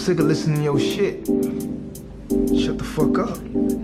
sick of listening to your shit. Shut the fuck up.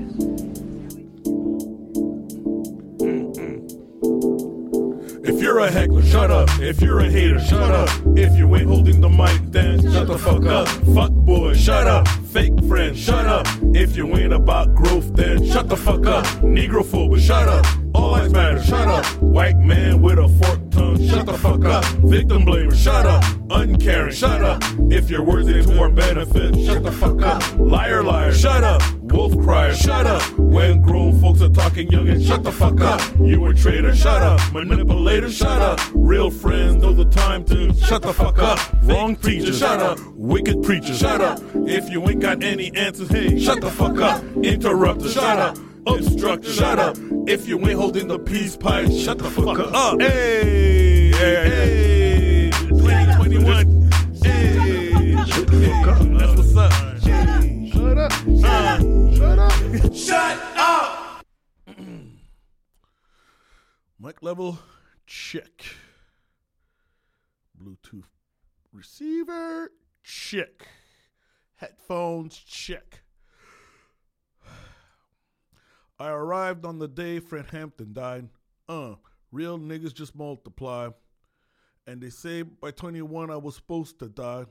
If you're a heckler, shut up. If you're a hater, shut up. If you ain't holding the mic, then shut the fuck up. Fuck boy, shut up. Fake friend, shut up. If you ain't about growth, then shut the fuck up. Negrophobe, shut up. All lives matter, shut up. White man with a forked tongue, shut the fuck up. Victim blamer, shut up. Uncaring, shut up. If your words ain't to our benefit, shut the fuck up. Liar, liar, shut up. Wolf crier, shut up. When grown folks are talking young and shut the fuck up. You a traitor, shut up. Manipulator, shut up. Real friends know the time to shut the fuck up. Wrong preacher, shut up. Wicked preacher, shut up. If you ain't got any answers, hey, shut the fuck up. Interrupter, shut up. Obstructor, shut up. If you ain't holding the peace pipe, shut the fuck up. Hey, hey, 2021. Hey, shut the fuck up. That's what's up. Shut up. Shut up. Shut up. Mic level, check. Bluetooth receiver, check. Headphones, check. I arrived on the day Fred Hampton died. Real niggas just multiply. And they say by 21 I was supposed to die.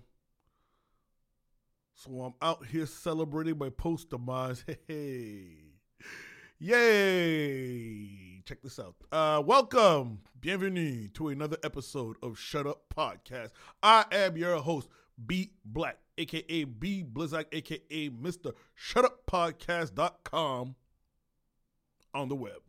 So I'm out here celebrating my post-demise. Hey. Yay. Check this out. Welcome. Bienvenue to another episode of Shut Up Podcast. I am your host, B Black, a.k.a. B Blizzak, a.k.a. Mr. ShutUpPodcast.com. on the web.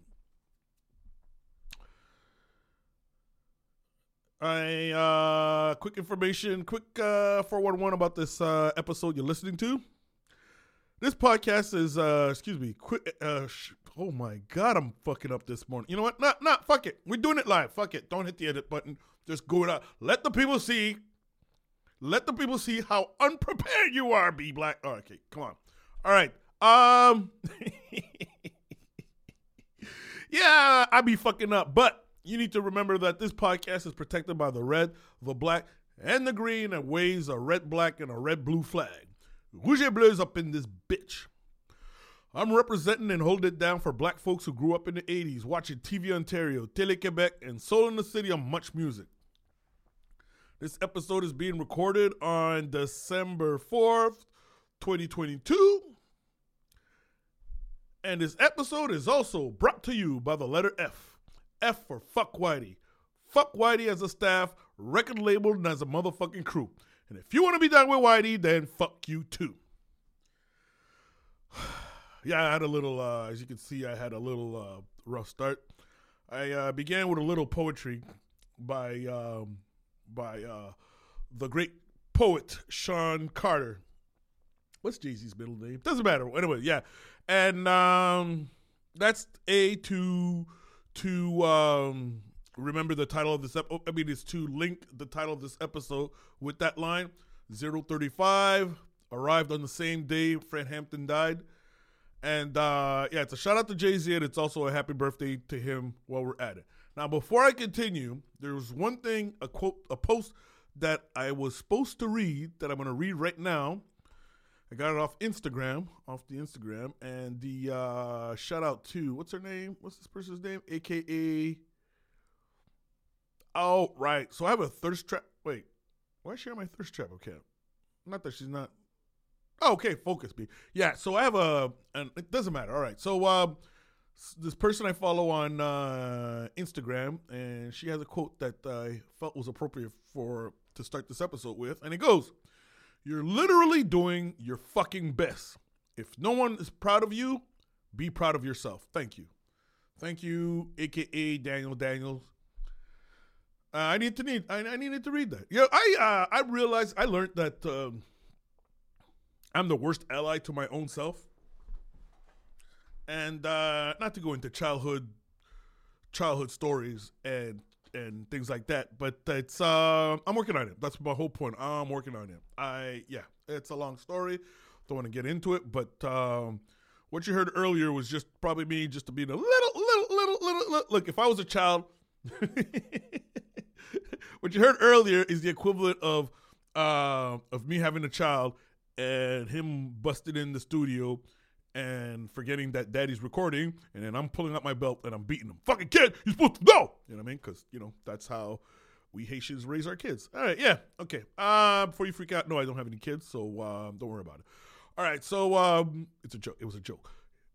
Quick information, quick 411 about this episode you're listening to. This podcast is, oh my God, I'm fucking up this morning. You know what? Nah, fuck it. We're doing it live. Fuck it. Don't hit the edit button. Just go it out. Let the people see how unprepared you are, B Black. Oh, okay, come on. All right. Yeah, I be fucking up, but you need to remember that this podcast is protected by the red, the black, and the green, and waves a red, black, and a red-blue flag. Rouge et bleu is up in this bitch. I'm representing and holding it down for black folks who grew up in the 80s, watching TV Ontario, Télé-Québec, and Soul in the City on Much Music. This episode is being recorded on December 4th, 2022. And this episode is also brought to you by the letter F. F for Fuck Whitey. Fuck Whitey as a staff, record label, and as a motherfucking crew. And if you want to be down with Whitey, then fuck you too. Yeah, I had a little, as you can see, I had a little rough start. I began with a little poetry by the great poet Sean Carter. What's Jay-Z's middle name? Doesn't matter. Anyway, yeah. And that's to remember the title of this episode. I mean, it's to link the title of this episode with that line. 035 arrived on the same day Fred Hampton died. And yeah, it's a shout out to Jay-Z, and it's also a happy birthday to him while we're at it. Now, before I continue, there's one thing, a post that I was supposed to read that I'm going to read right now. I got it off the Instagram, and the shout out to, what's her name? What's this person's name? AKA, oh, right. So I have a thirst trap. Wait, why share my thirst trap account? Not that she's not. Oh, okay, focus, B. Yeah, so I have and it doesn't matter. All right, so this person I follow on Instagram, and she has a quote that I felt was appropriate to start this episode with, and it goes, "You're literally doing your fucking best. If no one is proud of you, be proud of yourself." Thank you. Thank you, AKA Daniel Daniels. I needed to read that. Yeah, I realized, I learned that I'm the worst ally to my own self. And not to go into childhood stories and things like that, but it's I'm working on it. That's my whole point. I'm working on it. It's a long story. Don't want to get into it, but what you heard earlier was just probably me just being a little. Look, if I was a child, what you heard earlier is the equivalent of me having a child and him busted in the studio and forgetting that daddy's recording, and then I'm pulling out my belt and I'm beating him. Fucking kid, you're supposed to know. You know what I mean? Because, that's how we Haitians raise our kids. All right, yeah, okay. Before you freak out, no, I don't have any kids, so don't worry about it. All right, so it's a joke. It was a joke.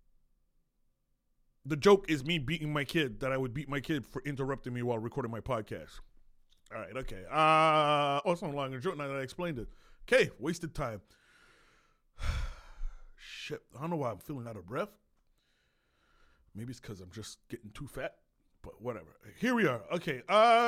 The joke is me beating my kid, that I would beat my kid for interrupting me while recording my podcast. All right, okay. It's not long a joke now that I explained it. Okay, wasted time. Shit, I don't know why I'm feeling out of breath. Maybe it's because I'm just getting too fat, but whatever. Here we are. Okay,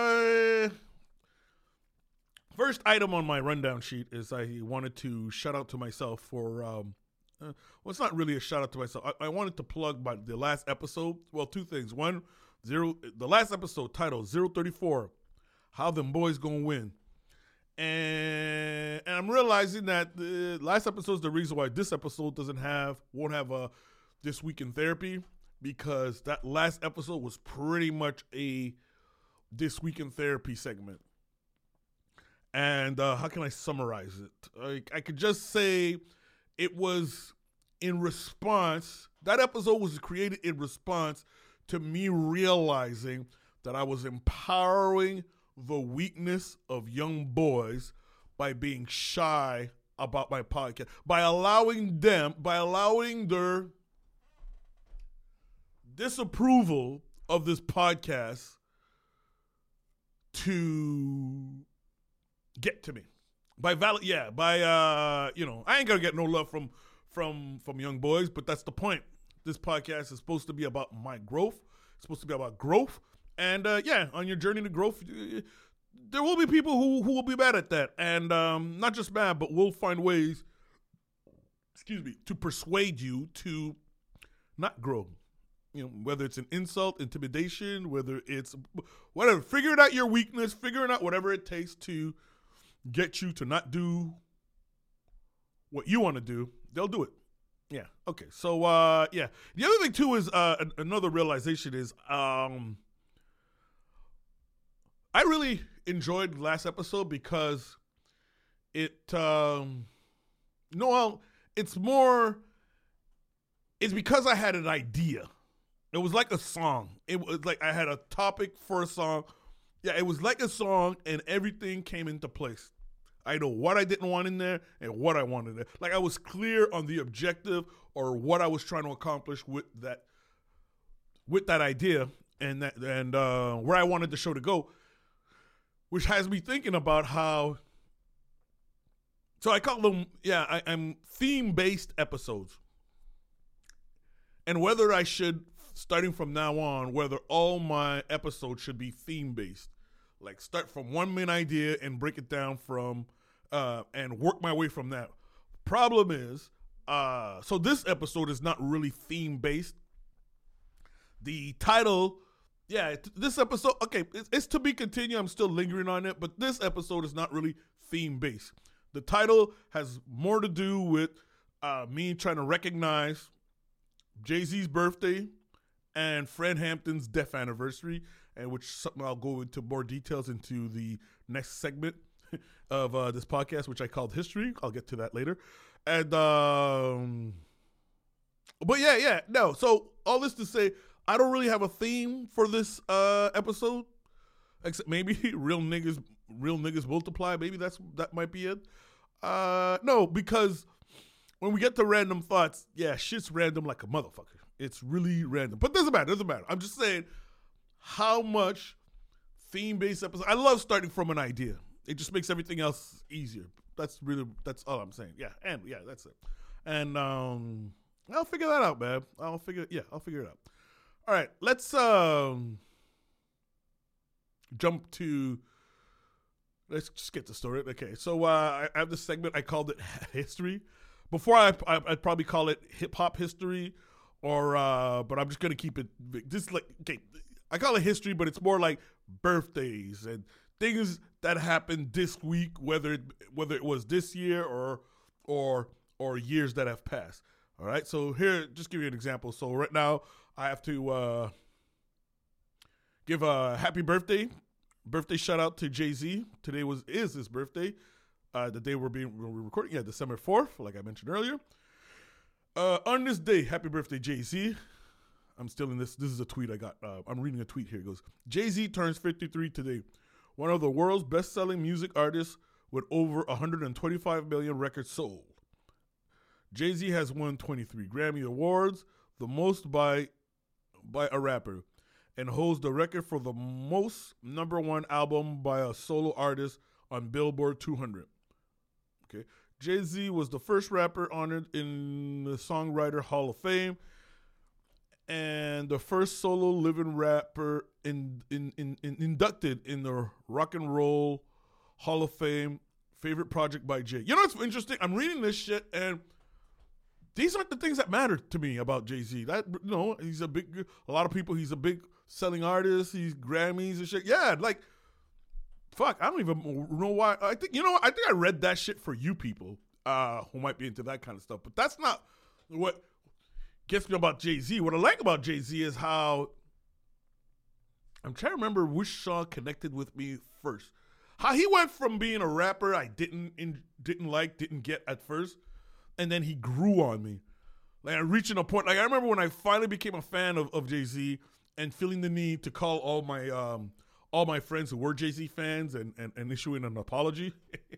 first item on my rundown sheet is I wanted to shout out to myself for, it's not really a shout out to myself. I wanted to plug the last episode. Well, two things. One, the last episode titled 034, How Them Boys Gonna Win. And I'm realizing that the last episode is the reason why this episode won't have a This Week in Therapy, because that last episode was pretty much a This Week in Therapy segment. And how can I summarize it? I could just say it was in response. That episode was created in response to me realizing that I was empowering the weakness of young boys by being shy about my podcast, by allowing their disapproval of this podcast to get to me. I ain't gonna get no love from young boys, but that's the point. This podcast is supposed to be about my growth. It's supposed to be about growth. And on your journey to growth, there will be people who will be mad at that. And not just mad, but we'll find ways, to persuade you to not grow. Whether it's an insult, intimidation, whether it's whatever. Figuring out your weakness, figuring out whatever it takes to get you to not do what you want to do, they'll do it. Yeah. Okay. So, The other thing, too, is another realization is I really enjoyed the last episode because it's because I had an idea. It was like a song. It was like I had a topic for a song. Yeah, it was like a song, and everything came into place. I know what I didn't want in there and what I wanted there. Like, I was clear on the objective or what I was trying to accomplish with that idea and where I wanted the show to go, which has me thinking about how. So I call them, I'm theme-based episodes, and whether I should, starting from now on, whether all my episodes should be theme-based. Like, start from one main idea and break it down from, and work my way from that. Problem is, so this episode is not really theme-based. The title, this episode, okay, it's to be continued. I'm still lingering on it, but this episode is not really theme-based. The title has more to do with me trying to recognize Jay-Z's birthday and Fred Hampton's death anniversary, and which something I'll go into more details into the next segment of this podcast, which I called History. I'll get to that later. And no. So all this to say, I don't really have a theme for this episode, except maybe real niggas multiply. Maybe that might be it. No, because when we get to random thoughts, shit's random like a motherfucker. It's really random, but doesn't matter. I'm just saying how much theme-based episodes. I love starting from an idea. It just makes everything else easier. That's all I'm saying. That's it. And I'll figure that out, man. I'll figure it out. All right, let's jump to. Let's just get the story. Okay, so I have this segment. I called it History. Before I'd probably call it Hip Hop History, or but I'm just gonna keep it. I call it History, but it's more like birthdays and things that happened this week, whether it was this year or years that have passed. All right, so here, just give you an example. So right now, I have to give a happy birthday shout out to Jay-Z. Today is his birthday. the day we're recording. Yeah, December 4th, like I mentioned earlier. On this day, happy birthday, Jay-Z. I'm still in this. This is a tweet I got. I'm reading a tweet here. It goes, Jay-Z turns 53 today. One of the world's best-selling music artists with over 125 million records sold. Jay-Z has won 23 Grammy Awards, the most by a rapper, and holds the record for the most #1 album by a solo artist on Billboard 200. Okay, Jay-Z was the first rapper honored in the Songwriter Hall of Fame, and the first solo living rapper inducted in the Rock and Roll Hall of Fame. Favorite project by Jay. You know what's interesting? I'm reading this shit, and these aren't the things that matter to me about Jay-Z. That, you know, he's a lot of people, he's a big selling artist. He's Grammys and shit. Yeah, like, fuck, I don't even know why. I think I read that shit for you people who might be into that kind of stuff. But that's not what gets me about Jay-Z. What I like about Jay-Z is how, I'm trying to remember which song connected with me first. How he went from being a rapper I didn't get at first, and then he grew on me. Like, I reaching a point. Like, I remember when I finally became a fan of Jay-Z and feeling the need to call all my friends who were Jay-Z fans and issuing an apology.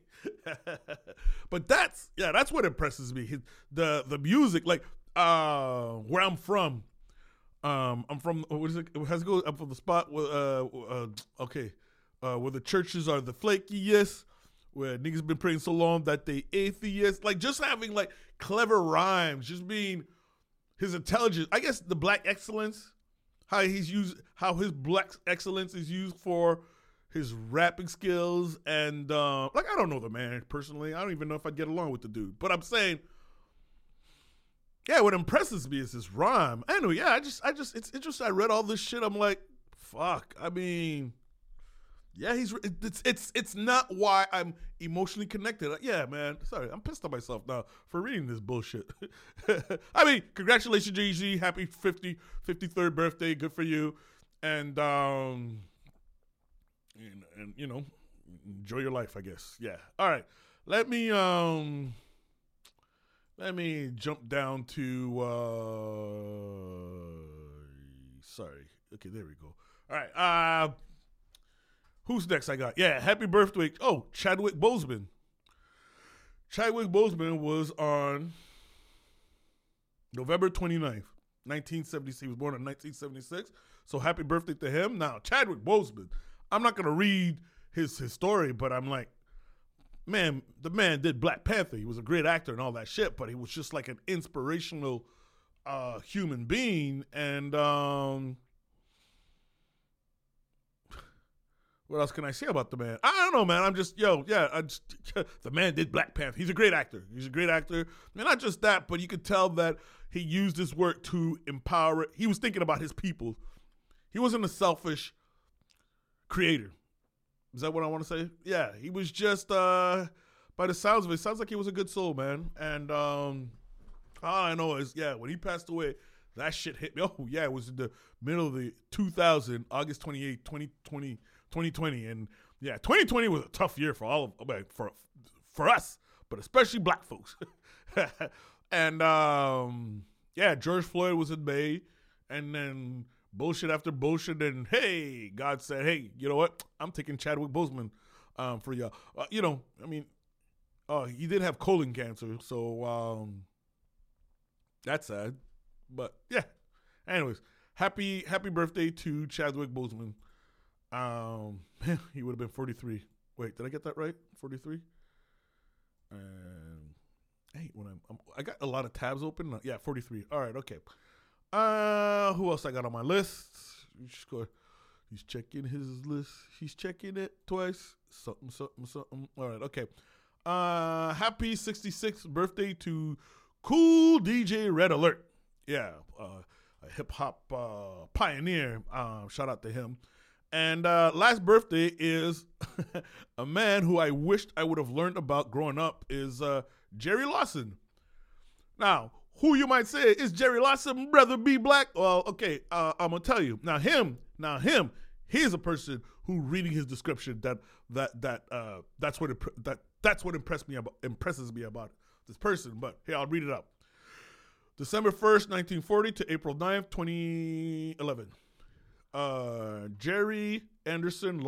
But that's what impresses me. The music, like where I'm from. I'm from, what is it? Has to go up from the spot where where the churches are the flakiest, where niggas been praying so long that they atheists. Like, just having like clever rhymes, just being his intelligence. I guess the black excellence, how his black excellence is used for his rapping skills. And like, I don't know the man personally. I don't even know if I'd get along with the dude. But I'm saying, yeah, what impresses me is his rhyme. Anyway, yeah, it's interesting. I read all this shit. I'm like, fuck. I mean, yeah, it's not why I'm emotionally connected. Yeah, man. Sorry, I'm pissed at myself now for reading this bullshit. I mean, congratulations, Jay-Z. Happy 53rd birthday. Good for you. And you know, enjoy your life, I guess. Yeah. All right. Let me jump down to sorry. Okay, there we go. All right. Who's next I got? Yeah, happy birthday. Oh, Chadwick Boseman. Chadwick Boseman was on November 29th, 1976. He was born in 1976. So happy birthday to him. Now, Chadwick Boseman, I'm not going to read his story, but I'm like, man, the man did Black Panther. He was a great actor and all that shit, but he was just like an inspirational human being. And what else can I say about the man? I don't know, man. The man did Black Panther. He's a great actor. And not just that, but you could tell that he used his work to empower it. He was thinking about his people. He wasn't a selfish creator. Is that what I want to say? Yeah, he was just, by the sounds of it, sounds like he was a good soul, man. And all I know is, yeah, when he passed away, that shit hit me. Oh, yeah, it was in the middle of the 2000, August 28, 2020. And, yeah, 2020 was a tough year for all of, for us, but especially black folks. And, yeah, George Floyd was in May, and then bullshit after bullshit, and hey, God said, hey, you know what? I'm taking Chadwick Boseman for y'all. You know, I mean, he did have colon cancer, so that's sad. But yeah, anyways, happy birthday to Chadwick Boseman. He would have been 43. Wait, did I get that right? 43. Hey, when I got a lot of tabs open. Yeah, 43. All right, okay. Who else I got on my list? He's checking his list. He's checking it twice. Something. All right, okay. Happy 66th birthday to Cool DJ Red Alert. Yeah, a hip hop pioneer. Shout out to him. And last birthday is a man who I wished I would have learned about growing up is Jerry Lawson. Now, who you might say is Jerry Lawson, brother B Black? Well, okay, I'm gonna tell you. Now him, he's a person who reading his description that's what That's what impresses me about this person. But here, I'll read it out. December 1st, 1940 to April 9th, 2011. Gerald Anderson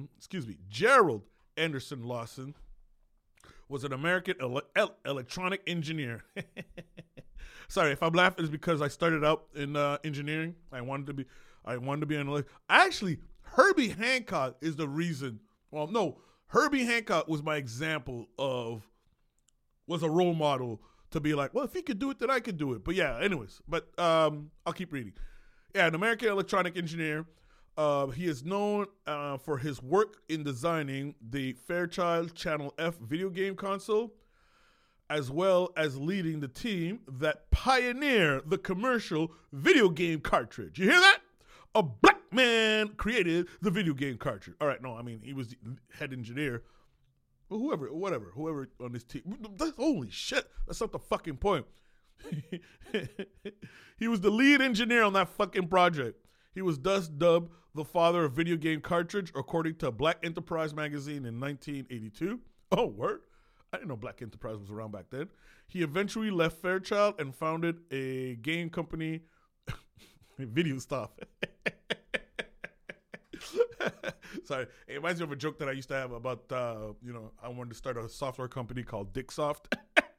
Lawson was an American electronic engineer. Sorry, if I'm laughing, it's because I started out in engineering. I wanted to be an actually, Herbie Hancock is the reason. Well, no, Herbie Hancock was my example was a role model to be like, well, if he could do it, then I could do it. But yeah, anyways, I'll keep reading. Yeah, an American electronic engineer. He is known for his work in designing the Fairchild Channel F video game console, as well as leading the team that pioneered the commercial video game cartridge. You hear that? A black man created the video game cartridge. All right, no, I mean, he was the head engineer. Well, whoever on this team. Holy shit, that's not the fucking point. He was the lead engineer on that fucking project. He was thus dubbed the father of video game cartridge, according to Black Enterprise magazine in 1982. Oh, word? I didn't know Black Enterprise was around back then. He eventually left Fairchild and founded a game company, Video Stuff. Sorry, it reminds me of a joke that I used to have about, I wanted to start a software company called Dicksoft.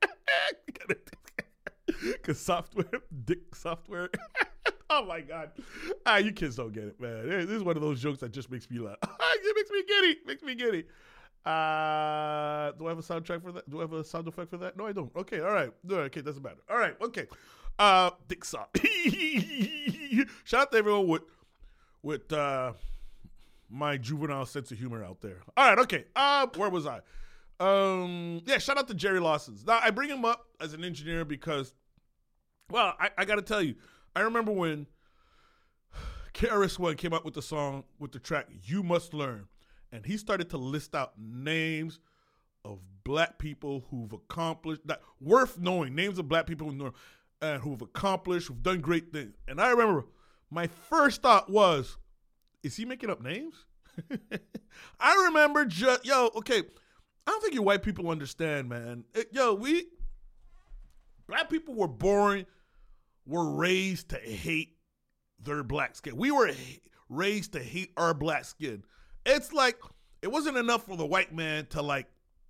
Because Dick Software. Oh my God. You kids don't get it, man. This is one of those jokes that just makes me laugh. It makes me giddy. Do I have a soundtrack for that? Do I have a sound effect for that? No, I don't. Okay, all right. Okay, doesn't matter. All right, okay. Dick Soft. Shout out to everyone with my juvenile sense of humor out there. All right, okay. Where was I? Shout out to Jerry Lawson. Now, I bring him up as an engineer because, well, I got to tell you, I remember when KRS-One came out with the song, with the track, You Must Learn, and he started to list out names of black people who've accomplished, that worth knowing, names of black people who've accomplished, who've done great things. And I remember my first thought was, is he making up names? I remember okay, I don't think you white people understand, man. Black people were raised to hate their black skin. We were raised to hate our black skin. It's like, it wasn't enough for the white man to like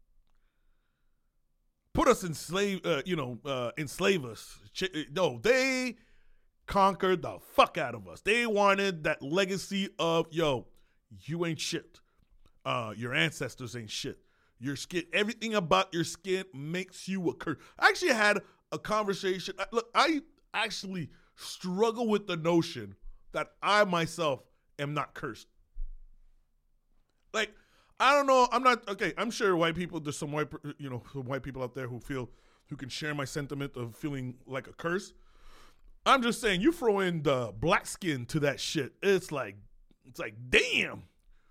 put us enslave us. No, they conquered the fuck out of us. They wanted that legacy of, you ain't shit. Your ancestors ain't shit. Your skin, everything about your skin makes you a curse. I actually had a conversation. I actually struggle with the notion that I myself am not cursed. Like, I don't know. I'm sure white people, there's some white people out there who can share my sentiment of feeling like a curse. I'm just saying, you throw in the black skin to that shit, it's like, damn.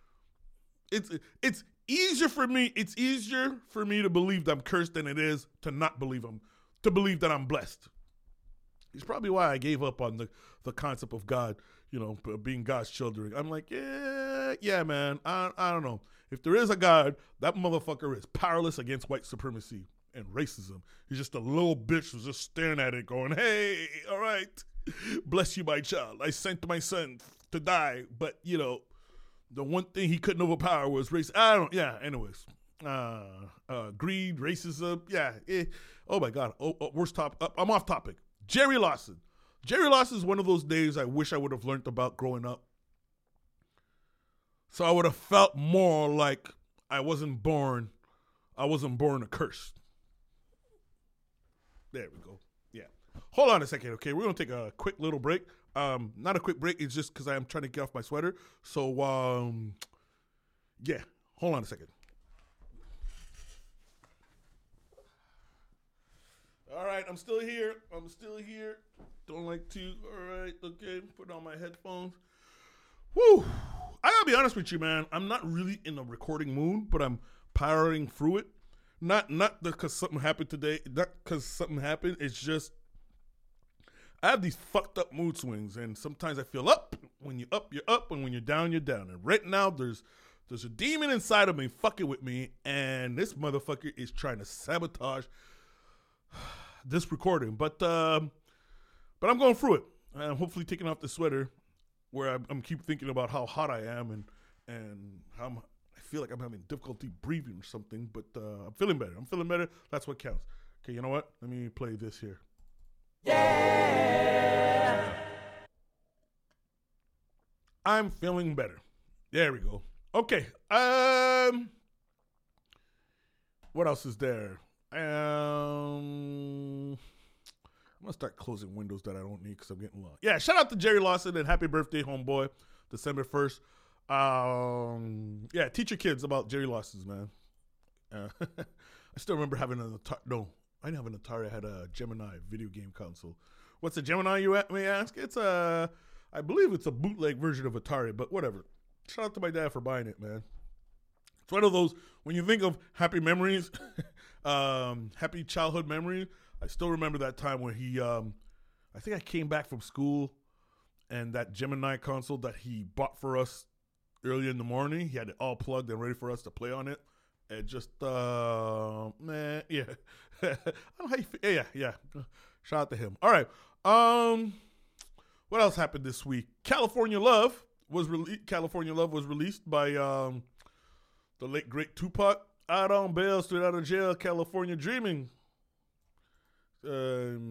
It's easier for me. It's easier for me to believe that I'm cursed than it is to not believe to believe that I'm blessed. It's probably why I gave up on the concept of God, being God's children. I'm like, yeah, man. I don't know. If there is a God, that motherfucker is powerless against white supremacy and racism. He's just a little bitch who's just staring at it going, hey, all right, bless you, my child. I sent my son to die, but, the one thing he couldn't overpower was race. Anyways. Greed, racism, oh my God. Worst topic. I'm off topic. Jerry Lawson. Jerry Lawson is one of those names I wish I would have learned about growing up. So I would have felt more like I wasn't born a curse. There we go. Yeah. Hold on a second, okay? We're going to take a quick little break. Not a quick break. It's just because I'm trying to get off my sweater. So, hold on a second. All right, I'm still here. Don't like to. All right, okay. Put on my headphones. Woo! I gotta be honest with you, man. I'm not really in a recording mood, but I'm powering through it. Not because something happened today. Not because something happened. It's just I have these fucked up mood swings, and sometimes I feel up. When you're up, you're up, and when you're down, you're down. And right now, there's There's a demon inside of me fucking with me, and this motherfucker is trying to sabotage this recording. But I'm going through it. I'm hopefully taking off the sweater, where I'm keep thinking about how hot I am and how I feel like I'm having difficulty breathing or something. But I'm feeling better. That's what counts. Okay, you know what? Let me play this here. Yeah. I'm feeling better. There we go. Okay. What else is there? I'm gonna start closing windows that I don't need because I'm getting lost. Yeah, shout out to Jerry Lawson and happy birthday, homeboy, December 1st. Yeah, teach your kids about Jerry Lawson's, man. I still remember having an Atari. No, I didn't have an Atari. I had a Gemini video game console. What's a Gemini, you may ask? It's I believe it's a bootleg version of Atari, but whatever. Shout out to my dad for buying it, man. It's one of those, when you think of happy memories, happy childhood memories, I still remember that time when he, I think I came back from school and that Gemini console that he bought for us early in the morning, he had it all plugged and ready for us to play on it. And just, man, yeah. I don't know how you feel. Yeah. Shout out to him. All right. What else happened this week? California Love was released by the late great Tupac. Out on bail, straight out of jail, California dreaming. I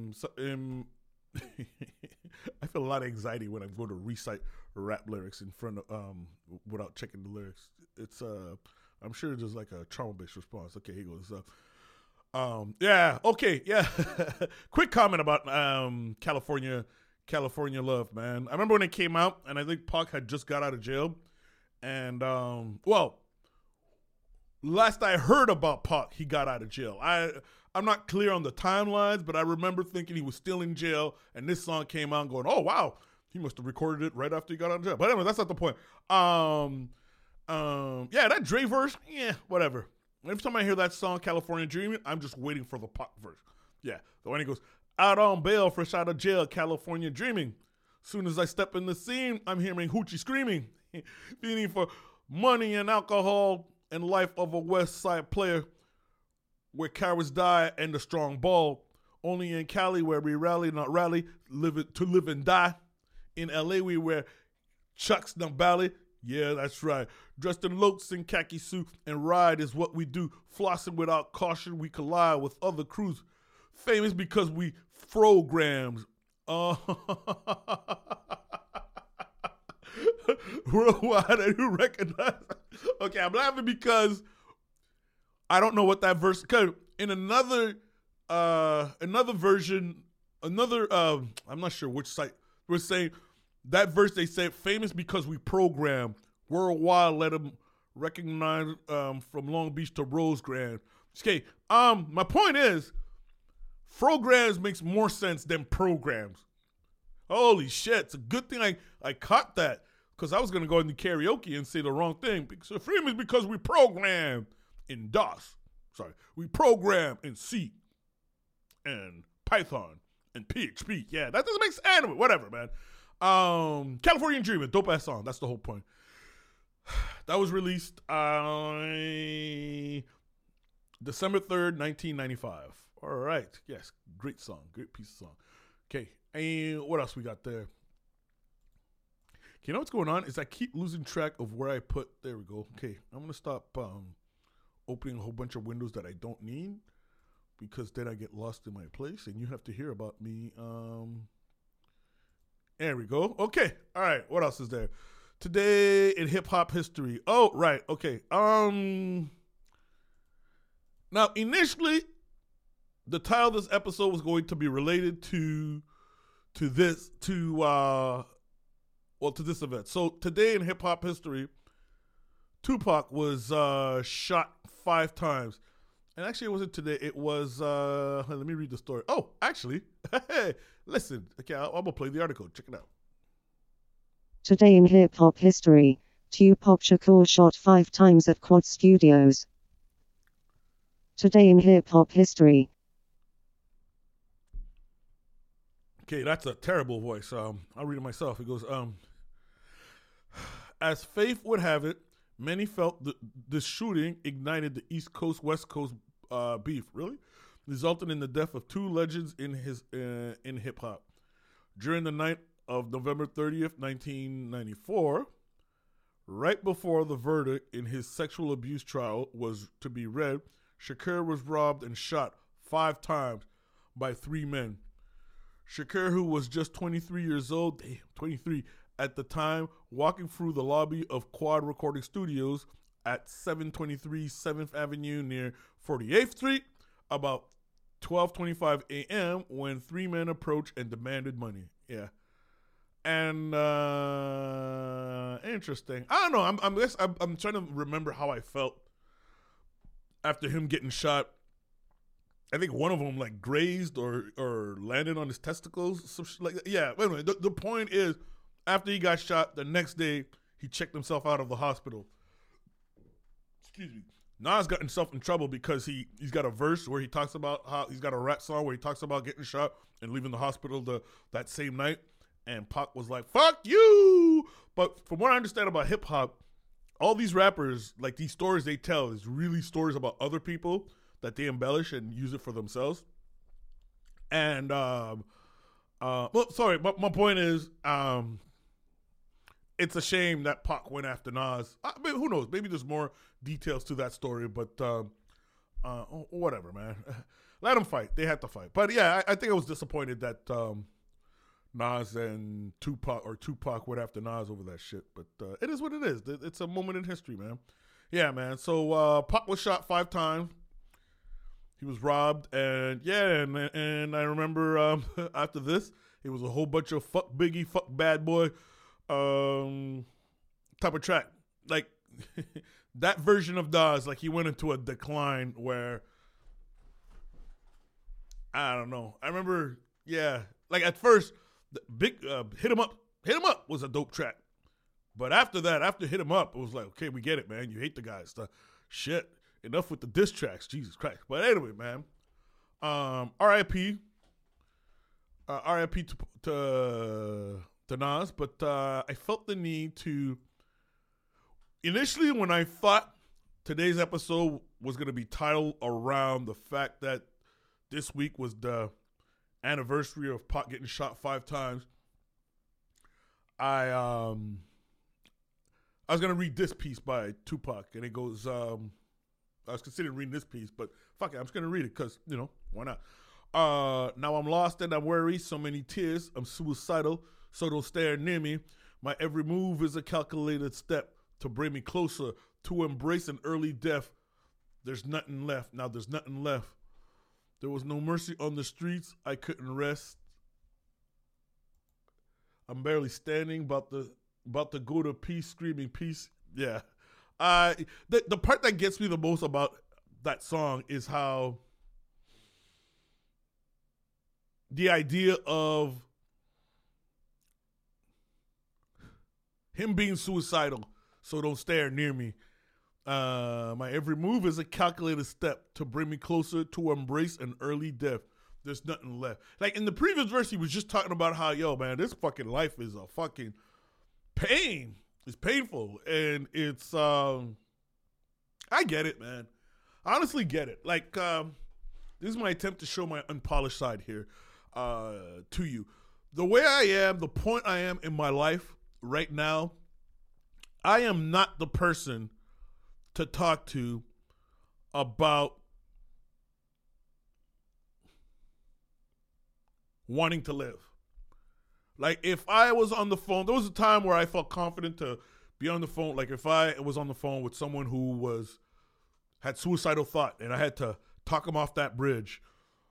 feel a lot of anxiety when I go to recite rap lyrics in front of without checking the lyrics. It's I'm sure there's like a trauma-based response. Okay, here goes. Yeah. Okay. Yeah. Quick comment about California Love, man. I remember when it came out, and I think Pac had just got out of jail, and last I heard about Pac, he got out of jail. I'm not clear on the timelines, but I remember thinking he was still in jail, and this song came out and going, oh, wow, he must have recorded it right after he got out of jail. But anyway, that's not the point. Yeah, that Dre verse, whatever. Every time I hear that song, California Dreaming, I'm just waiting for the Pac verse. Yeah, the one he goes, out on bail, fresh out of jail, California Dreaming. Soon as I step in the scene, I'm hearing hoochie screaming. Feeling for money and alcohol and life of a West Side player, where cowards die and the strong ball. Only in Cali where we rally, not rally, to live and die. In LA we wear chucks, not bally. Yeah, that's right. Dressed in locs and khaki suit and ride is what we do. Flossing without caution, we collide with other crews. Famous because we programs. Worldwide, I do recognize. Okay, I'm laughing because I don't know what that verse. Cause in another version, I'm not sure which site we're saying that verse. They say famous because we program. Worldwide, let them recognize from Long Beach to Rosecrans. Okay, my point is, programs makes more sense than programs. Holy shit! It's a good thing I caught that. Because I was going to go into karaoke and say the wrong thing. Because famous because we program in DOS. Sorry. We program in C and Python and PHP. Yeah, that doesn't make sense. Anyway, whatever, man. California Dreaming, dope-ass song. That's the whole point. That was released December 3rd, 1995. All right. Yes, great song. Great piece of song. Okay, and what else we got there? You know what's going on is I keep losing track of where I put. There we go. Okay, I'm gonna stop opening a whole bunch of windows that I don't need, because then I get lost in my place, and you have to hear about me. There we go. Okay, all right. What else is there today in hip hop history? Oh, right. Okay. Now initially, the title of this episode was going to be related to this event. So today in hip hop history, Tupac was shot 5 times. And actually it wasn't today. It was, let me read the story. Oh, actually, hey, listen. Okay, I'm going to play the article. Check it out. Today in hip hop history, Tupac Shakur shot 5 times at Quad Studios. Today in hip hop history. Okay, that's a terrible voice. I'll read it myself. It goes, as fate would have it, Many felt this shooting ignited the East Coast West Coast beef. Really, resulting in the death of two legends in hip hop. During the night of November 30th, 1994, right before the verdict in his sexual abuse trial was to be read, Shakur was robbed and shot 5 times by 3 men. Shakur, who was just 23 years old, 23 at the time, walking through the lobby of Quad Recording Studios at 723 7th Avenue near 48th Street about 12:25 a.m. when 3 men approached and demanded money. Yeah. And interesting. I don't know. I'm trying to remember how I felt after him getting shot. I think one of them like grazed or landed on his testicles. Some shit like that. Yeah. Wait a minute. The point is, after he got shot, the next day he checked himself out of the hospital. Excuse me. Nas got himself in trouble because he's got a verse where he talks about how he's got a rap song where he talks about getting shot and leaving the hospital that same night. And Pac was like, "Fuck you!" But from what I understand about hip hop, all these rappers, like these stories they tell, is really stories about other people that they embellish and use it for themselves. And well, sorry, but my point is, it's a shame that Pac went after Nas. I mean, who knows? Maybe there's more details to that story, but whatever, man. Let them fight. They had to fight. But yeah, I think I was disappointed that Nas and Tupac went after Nas over that shit. But it is what it is. It's a moment in history, man. Yeah, man. So Pac was shot 5 times. He was robbed, and yeah, and I remember after this, it was a whole bunch of fuck Biggie, fuck Bad Boy type of track. Like that version of Nas, like he went into a decline where I don't know. I remember, yeah, like at first, the big Hit 'Em Up was a dope track, but after that, after Hit 'Em Up, it was like, okay, we get it, man. You hate the guys, shit. Enough with the diss tracks, Jesus Christ. But anyway, man, R.I.P. R.I.P. to Nas. But I felt the need to, initially when I thought today's episode was going to be titled around the fact that this week was the anniversary of Pac getting shot 5 times, I was going to read this piece by Tupac, and it goes, I was considering reading this piece, but fuck it, I'm just going to read it because, why not? Now I'm lost and I'm worried, so many tears, I'm suicidal, so don't stare near me. My every move is a calculated step to bring me closer to embrace an early death. There's nothing left. Now there's nothing left. There was no mercy on the streets. I couldn't rest. I'm barely standing, about to go to peace, screaming peace. Yeah. The part that gets me the most about that song is how the idea of him being suicidal, so don't stare near me. My every move is a calculated step to bring me closer to embrace an early death. There's nothing left. Like in the previous verse, he was just talking about how, yo, man, this fucking life is a fucking pain. It's painful. And it's, I get it, man. I honestly get it. Like, this is my attempt to show my unpolished side here to you. The way I am, the point I am in my life right now, I am not the person to talk to about wanting to live. Like if I was on the phone, there was a time where I felt confident to be on the phone. Like if I was on the phone with someone who had suicidal thought and I had to talk him off that bridge.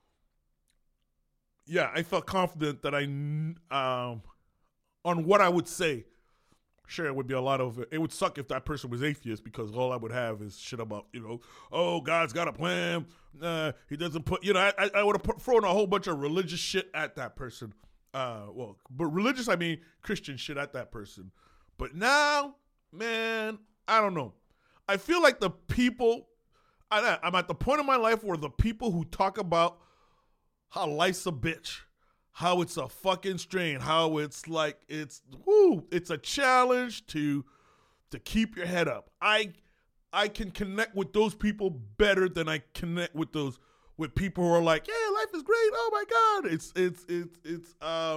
Yeah, I felt confident that on what I would say. Sure, it would be a lot of it. It would suck if that person was atheist because all I would have is shit about, oh, God's got a plan. He doesn't put, I would have thrown a whole bunch of religious shit at that person. But religious, I mean Christian shit at that person. But now, man, I don't know. I feel like the people, I'm at the point in my life where the people who talk about how life's a bitch, how it's a fucking strain, how it's like, it's a challenge to to keep your head up. I can connect with those people better than I connect with people who are like, yeah, life is great. Oh my God. It's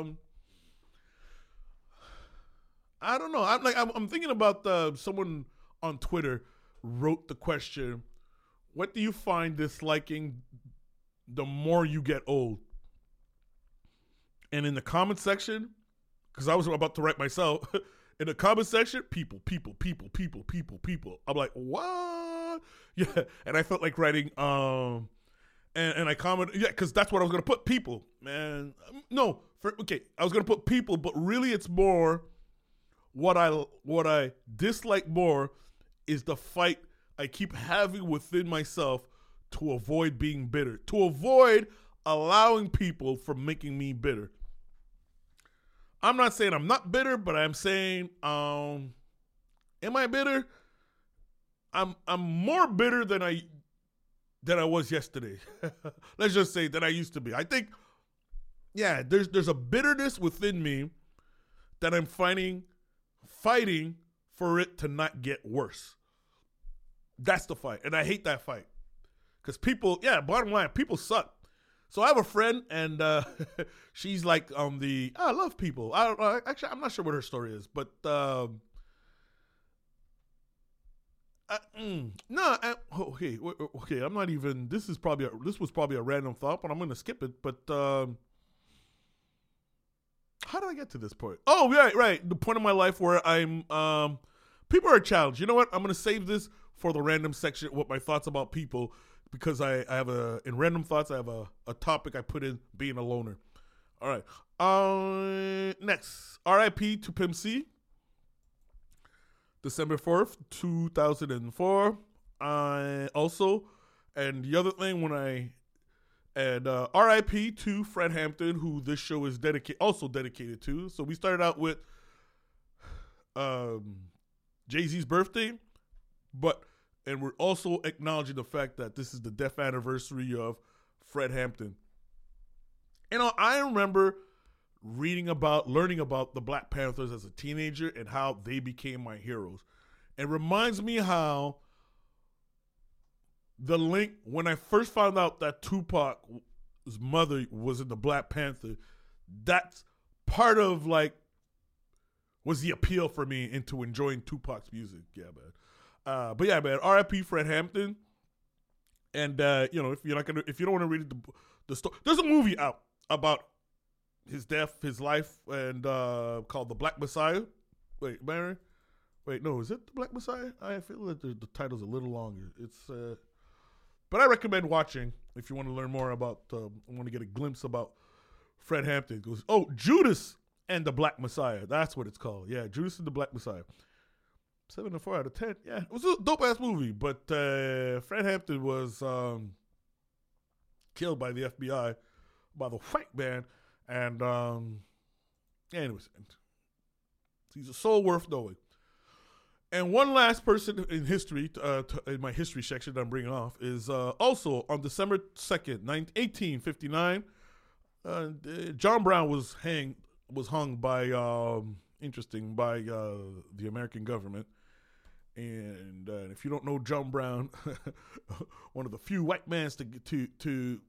I don't know. I'm thinking about someone on Twitter wrote the question, what do you find disliking the more you get old? And in the comment section, because I was about to write myself, in the comment section, people. I'm like, what? Yeah, and I felt like writing, and I commented, yeah, because that's what I was gonna put, people, man. No, I was gonna put people, but really, it's more what I dislike more is the fight I keep having within myself to avoid being bitter, to avoid allowing people from making me bitter. I'm not saying I'm not bitter, but I'm saying, am I bitter? I'm more bitter than I was yesterday. Let's just say that I used to be. I think, yeah, there's a bitterness within me that I'm fighting for it to not get worse. That's the fight, and I hate that fight because people. Yeah, bottom line, people suck. So I have a friend, and she's like, I love people. Actually, I'm not sure what her story is, but okay. I'm not even. This was probably a random thought, but I'm gonna skip it. But how did I get to this point? Oh, right. The point of my life where I'm. People are a challenge. You know what? I'm gonna save this for the random section. What my thoughts about people. Because I have in random thoughts, I have a topic I put in being a loner. All right. Next, R.I.P. to Pimp C. December 4th, 2004. Also, and the other thing R.I.P. to Fred Hampton, who this show is dedicated to. So we started out with Jay-Z's birthday, and we're also acknowledging the fact that this is the death anniversary of Fred Hampton. You know, I remember learning about the Black Panthers as a teenager and how they became my heroes. It reminds me how the link, when I first found out that Tupac's mother was in the Black Panther, that's part of was the appeal for me into enjoying Tupac's music. Yeah, man. But yeah, man, R.I.P. Fred Hampton. And if you don't want to read the story, there's a movie out about his death, his life, and called The Black Messiah. Wait, Mary? Wait, no, is it The Black Messiah? I feel that the title's a little longer. It's but I recommend watching if you want to learn more about, want to get a glimpse about Fred Hampton. It goes, Judas and the Black Messiah. That's what it's called. Yeah, Judas and the Black Messiah. 7.4 out of 10. Yeah, it was a dope-ass movie, but Fred Hampton was killed by the FBI, by the white man, and anyways, he's a soul worth knowing. And one last person in history, in my history section that I'm bringing off, is also on December 2nd, 1859, John Brown was hung by the American government. And if you don't know John Brown, one of the few white mans to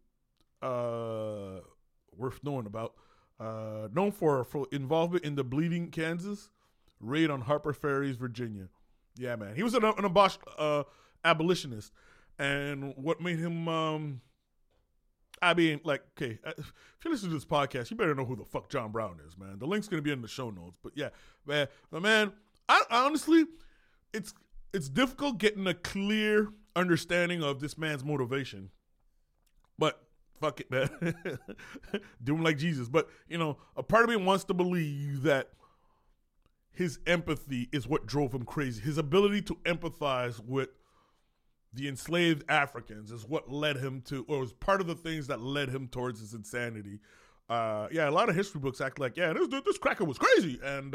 worth knowing about, known for involvement in the Bleeding Kansas raid on Harper Ferry's Virginia. Yeah, man, he was an abolitionist, and what made him if you listen to this podcast, you better know who the fuck John Brown is, man. The link's gonna be in the show notes. But yeah, man, I honestly, it's difficult getting a clear understanding of this man's motivation. But fuck it, man. Do him like Jesus. But, a part of me wants to believe that his empathy is what drove him crazy. His ability to empathize with the enslaved Africans is what led him to, or was part of the things that led him towards his insanity. A lot of history books act like, this cracker was crazy. And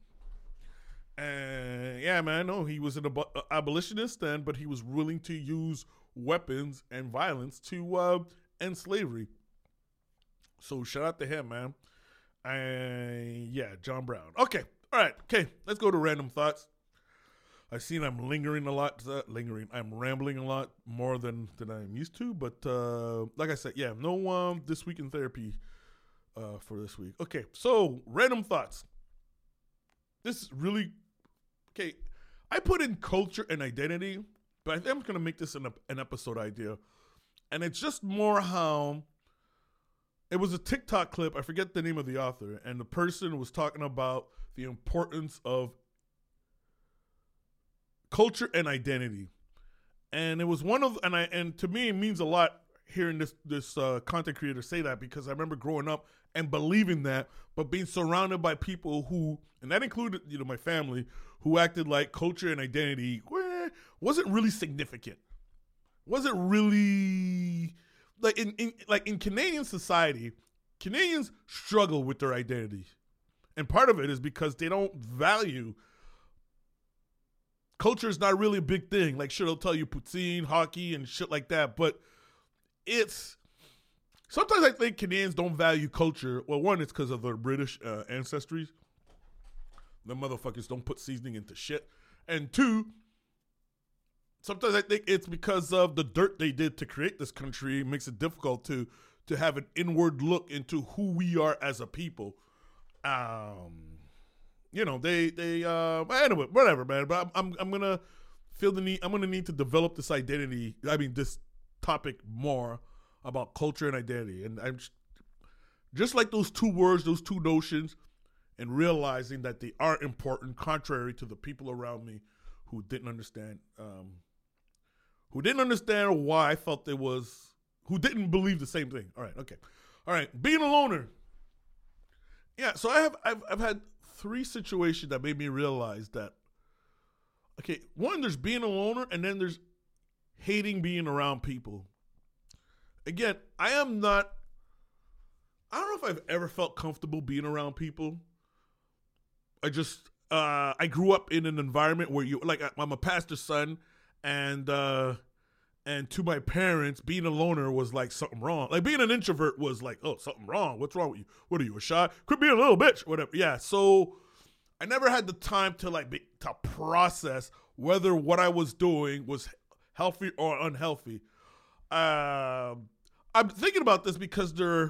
yeah, man, no, he was an abolitionist but he was willing to use weapons and violence to end slavery. So shout out to him, man. John Brown. Okay, all right, let's go to random thoughts. I've seen I'm lingering a lot. I'm rambling a lot more than I'm used to. But like I said, yeah, no This Week in Therapy for this week. Okay, so random thoughts. This is really okay. I put in culture and identity, but I think I'm going to make this an episode idea. And it's just more how it was a TikTok clip. I forget the name of the author, and the person was talking about the importance of culture and identity. And it was and to me, it means a lot hearing this content creator say that, because I remember growing up and believing that, but being surrounded by people who, and that included, my family, who acted like culture and identity wasn't really significant. Wasn't really like in Canadian society, Canadians struggle with their identity. And part of it is because they don't value culture. Is not really a big thing. Like, sure, they'll tell you poutine, hockey, and shit like that, but it's sometimes I think Canadians don't value culture. Well, one, it's because of their British ancestries. The motherfuckers don't put seasoning into shit. And two, sometimes I think it's because of the dirt they did to create this country. It makes it difficult to have an inward look into who we are as a people. Anyway, whatever, man. But I'm gonna feel the need. I'm gonna need to develop this identity. This topic more about culture and identity, and I'm just like those two words, those two notions, and realizing that they are important, contrary to the people around me who didn't understand. Who didn't understand why I felt who didn't believe the same thing. All right, okay. All right, being a loner. Yeah, so I've had 3 situations that made me realize that, okay, one, there's being a loner, and then there's hating being around people. Again, I don't know if I've ever felt comfortable being around people. I grew up in an environment where I'm a pastor's son, and to my parents, being a loner was like something wrong. Like, being an introvert was like, oh, something wrong. What's wrong with you? What are you, a shy? Quit being a little bitch, whatever. Yeah, so I never had the time to to process whether what I was doing was healthy or unhealthy. I'm thinking about this because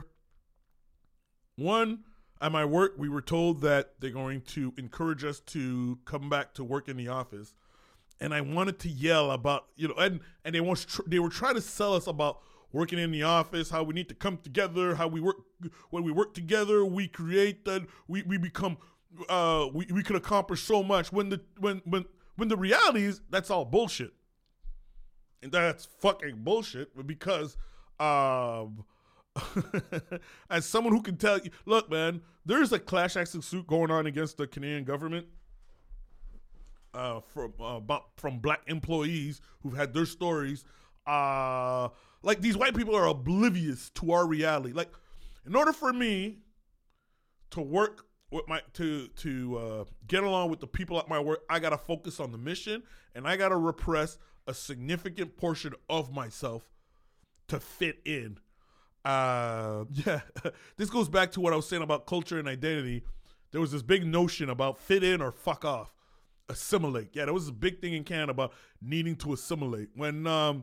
at my work, we were told that they're going to encourage us to come back to work in the office. And I wanted to yell about, and they were trying to sell us about working in the office, how we need to come together, how we work. When we work together, we create that we become, we can accomplish so much. When the reality is, that's all bullshit, and that's fucking bullshit. Because as someone who can tell you, look, man, there's a class action suit going on against the Canadian government. From black employees who've had their stories. These white people are oblivious to our reality. Like, in order for me to work with to get along with the people at my work, I gotta focus on the mission, and I gotta repress a significant portion of myself to fit in. This goes back to what I was saying about culture and identity. There was this big notion about fit in or fuck off. Assimilate. Yeah, that was a big thing in Canada about needing to assimilate. What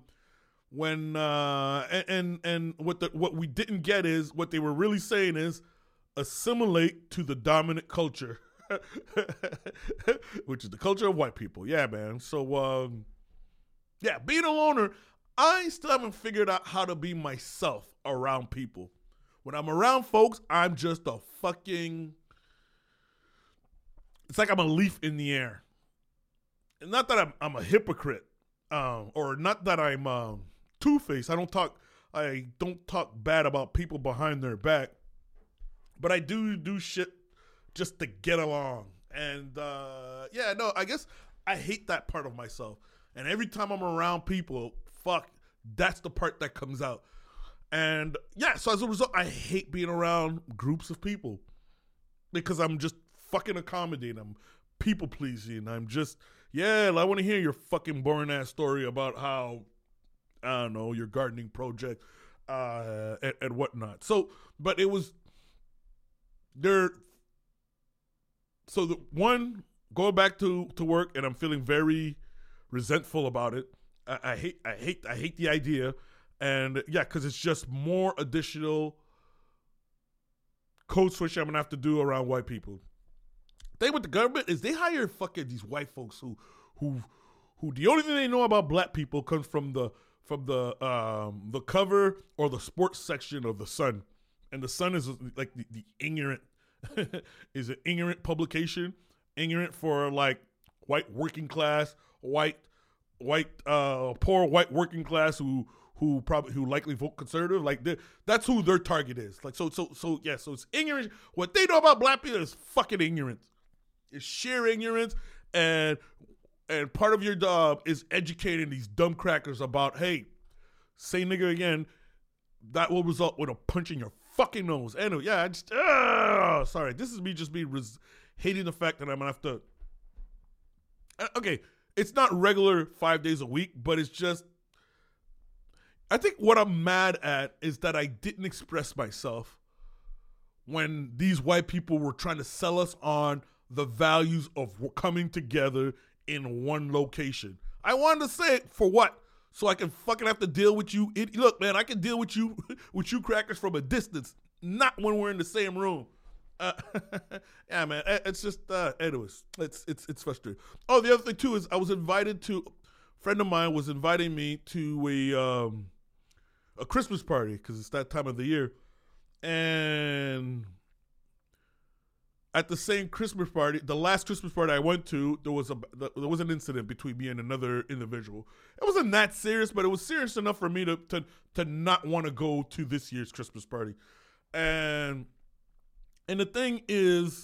we didn't get is, what they were really saying is assimilate to the dominant culture, which is the culture of white people. Yeah, man. So being a loner, I still haven't figured out how to be myself around people. When I'm around folks, I'm just a fucking, it's like I'm a leaf in the air. And not that I'm a hypocrite, or not that I'm two-faced. I don't talk bad about people behind their back, but I do shit just to get along. And I guess I hate that part of myself. And every time I'm around people, that's the part that comes out. And so as a result, I hate being around groups of people, because I'm just fucking accommodating. I'm people pleasing. I'm just, I want to hear your fucking boring ass story about how, I don't know, your gardening project and whatnot. So, but it was there. So the one going back to work, and I'm feeling very resentful about it. I hate the idea, and yeah, because it's just more additional code switch I'm gonna have to do around white people. The thing with the government is they hire fucking these white folks who the only thing they know about black people comes from the cover or the sports section of the Sun, and the Sun is like the ignorant is an ignorant publication, ignorant for like white working class, poor white working class who likely vote conservative. Like that's who their target is. Like so it's ignorant. What they know about black people is fucking ignorance. It's sheer ignorance, and part of your job is educating these dumb crackers about, hey, say nigga again, that will result with a punch in your fucking nose. Anyway, yeah, I just sorry. This is me just being hating the fact that I'm gonna have to. Okay, it's not regular 5 days a week, but it's just. I think what I'm mad at is that I didn't express myself when these white people were trying to sell us on the values of coming together in one location. I wanted to say it for what? So I can fucking have to deal with you. Look, man, I can deal with you crackers from a distance, not when we're in the same room. Yeah, man, it's just, anyways, it's frustrating. Oh, the other thing too is a friend of mine was inviting me to a Christmas party because it's that time of the year, and at the same Christmas party, the last Christmas party I went to, there was an incident between me and another individual. It wasn't that serious, but it was serious enough for me to not want to go to this year's Christmas party. And the thing is,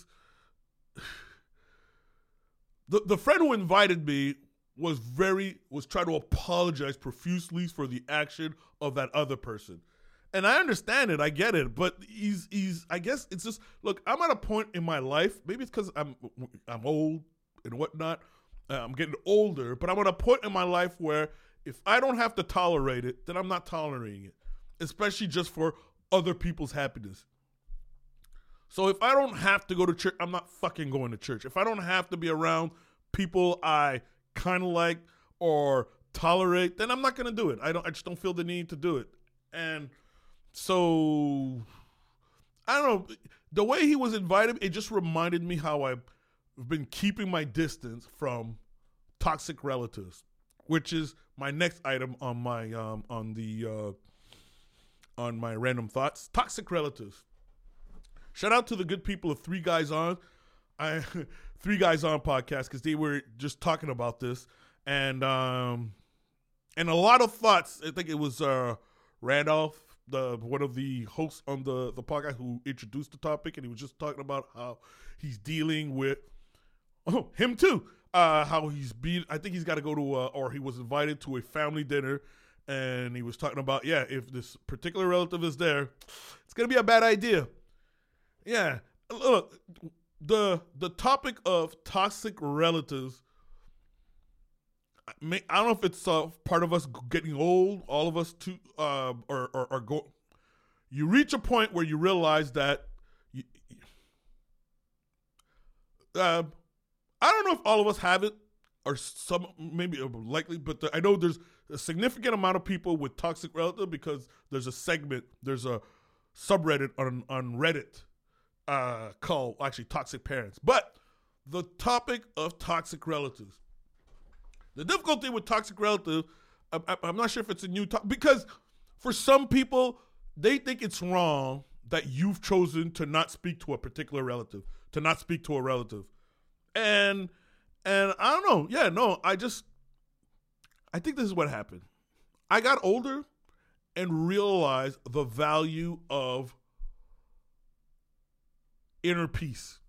the friend who invited me was trying to apologize profusely for the action of that other person. And I understand it, I get it, but I guess it's just, look, I'm at a point in my life, maybe it's because I'm old and whatnot, I'm getting older, but I'm at a point in my life where if I don't have to tolerate it, then I'm not tolerating it, especially just for other people's happiness. So if I don't have to go to church, I'm not fucking going to church. If I don't have to be around people I kind of like or tolerate, then I'm not going to do it. I just don't feel the need to do it. And so, I don't know, the way he was invited, it just reminded me how I've been keeping my distance from toxic relatives, which is my next item on my on my random thoughts. Toxic relatives. Shout out to the good people of Three Guys On podcast, because they were just talking about this, and a lot of thoughts. I think it was Randolph, one of the hosts on the podcast, who introduced the topic, and he was just talking about how he's dealing with him too. How I think he's got to go to or he was invited to a family dinner, and he was talking about, yeah, if this particular relative is there, it's gonna be a bad idea. Yeah, look, the topic of toxic relatives, I don't know if it's part of us getting old, all of us too, or go. You reach a point where you realize that I don't know if all of us have it, or some maybe likely, but I know there's a significant amount of people with toxic relatives, because there's a subreddit on Reddit called actually Toxic Parents. But the topic of toxic relatives. The difficulty with toxic relatives, I'm not sure if it's a new topic, because for some people, they think it's wrong that you've chosen to not speak to a particular relative, to not speak to a relative. And I don't know. Yeah, no, I think this is what happened. I got older and realized the value of inner peace.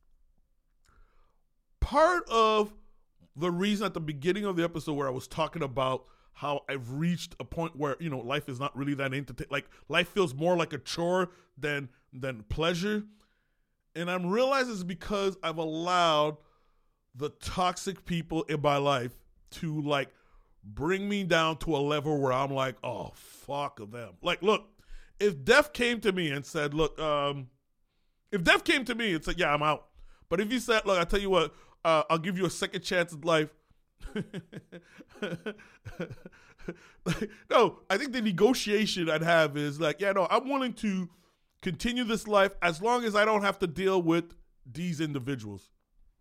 Part of the reason at the beginning of the episode where I was talking about how I've reached a point where, life is not really that like life feels more like a chore than pleasure. And I'm realizing it's because I've allowed the toxic people in my life to like bring me down to a level where I'm like, oh, fuck them. Like, look, if Def came to me and said, look, yeah, I'm out. But if you said, look, I tell you what, I'll give you a second chance at life. No, I think the negotiation I'd have is like, yeah, no, I'm willing to continue this life as long as I don't have to deal with these individuals.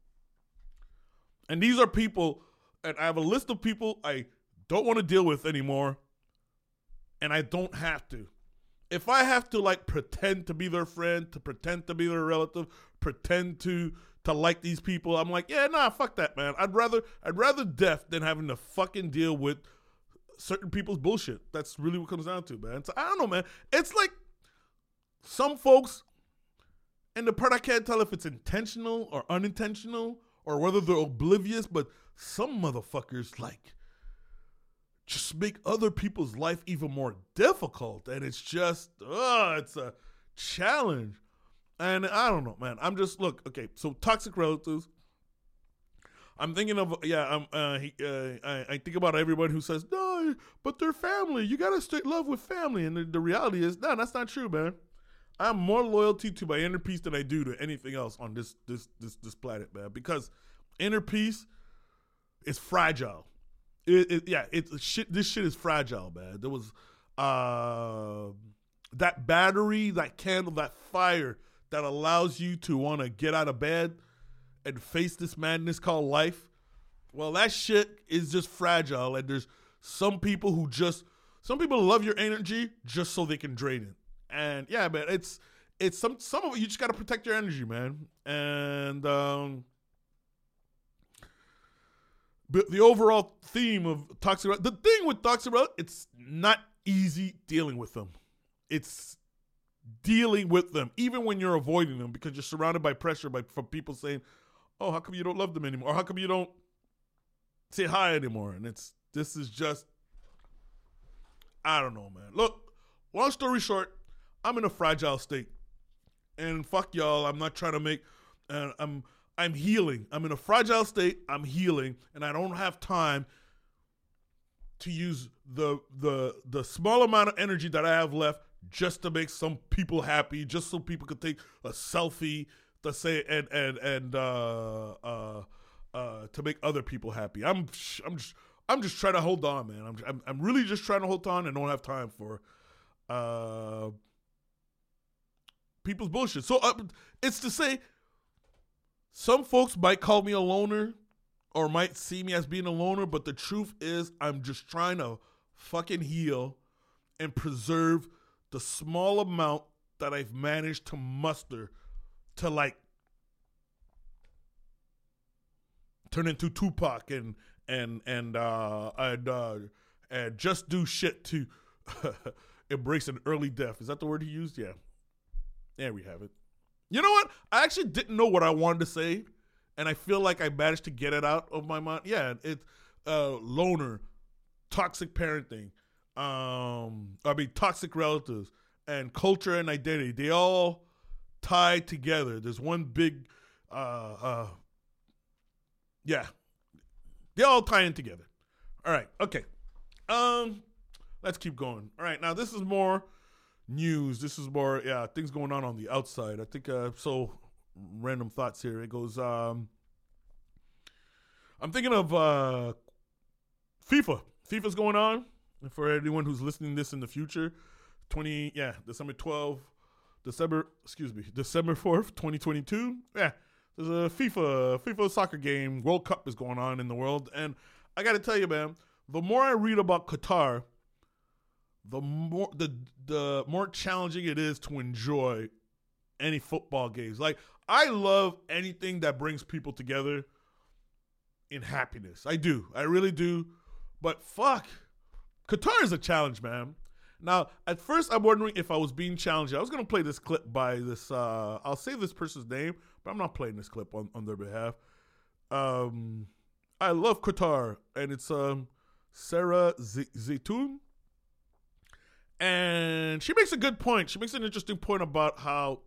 And these are people, and I have a list of people I don't want to deal with anymore, and I don't have to. If I have to like pretend to be their friend, to pretend to be their relative, pretend to like these people, I'm like, yeah, nah, fuck that, man. I'd rather death than having to fucking deal with certain people's bullshit. That's really what it comes down to, man. So I don't know, man. It's like some folks, and the part I can't tell if it's intentional or unintentional or whether they're oblivious, but some motherfuckers like just make other people's life even more difficult, and it's just, it's a challenge. And I don't know, man. I'm just, look, okay, so toxic relatives. I'm thinking of, I think about everyone who says, no, but they're family. You got to stay in love with family. And the reality is, no, that's not true, man. I have more loyalty to my inner peace than I do to anything else on this planet, man. Because inner peace is fragile. This shit is fragile, man. There was that battery, that candle, that fire that allows you to want to get out of bed and face this madness called life. Well, that shit is just fragile, and there's some people love your energy just so they can drain it. And yeah, man, it's some of it, you just got to protect your energy, man. And but the overall theme of toxic, the thing with toxic, it's not easy dealing with them. It's dealing with them, even when you're avoiding them, because you're surrounded by pressure from people saying, oh, how come you don't love them anymore? Or how come you don't say hi anymore? And this is just, I don't know, man. Look, long story short, I'm in a fragile state. And fuck y'all, I'm not trying to make, I'm healing. I'm in a fragile state. I'm healing, and I don't have time to use the small amount of energy that I have left just to make some people happy, just so people could take a selfie to say and to make other people happy. I'm just trying to hold on, man. I'm really just trying to hold on and don't have time for people's bullshit. So it's to say, some folks might call me a loner or might see me as being a loner, but the truth is I'm just trying to fucking heal and preserve the small amount that I've managed to muster to like turn into Tupac and just do shit to embrace an early death. Is that the word he used? Yeah. There we have it. You know what? I actually didn't know what I wanted to say, and I feel like I managed to get it out of my mind. Yeah, it's loner, toxic parenting, toxic relatives, and culture and identity. They all tie together. There's one big, they all tie in together. All right, okay. Let's keep going. All right, now this is more news. This is more, things going on the outside. I think, random thoughts here. It goes, I'm thinking of FIFA. FIFA's going on. And for anyone who's listening to this in the future, December 4th, 2022. Yeah, there's a FIFA soccer game. World Cup is going on in the world. And I got to tell you, man, the more I read about Qatar, the more challenging it is to enjoy any football games. Like, I love anything that brings people together in happiness. I do. I really do. But fuck, Qatar is a challenge, man. Now, at first, I'm wondering if I was being challenged. I was going to play this clip by this, I'll say this person's name, but I'm not playing this clip on their behalf. I love Qatar, and it's Sarah Zaytoun. And she makes a good point. She makes an interesting point about how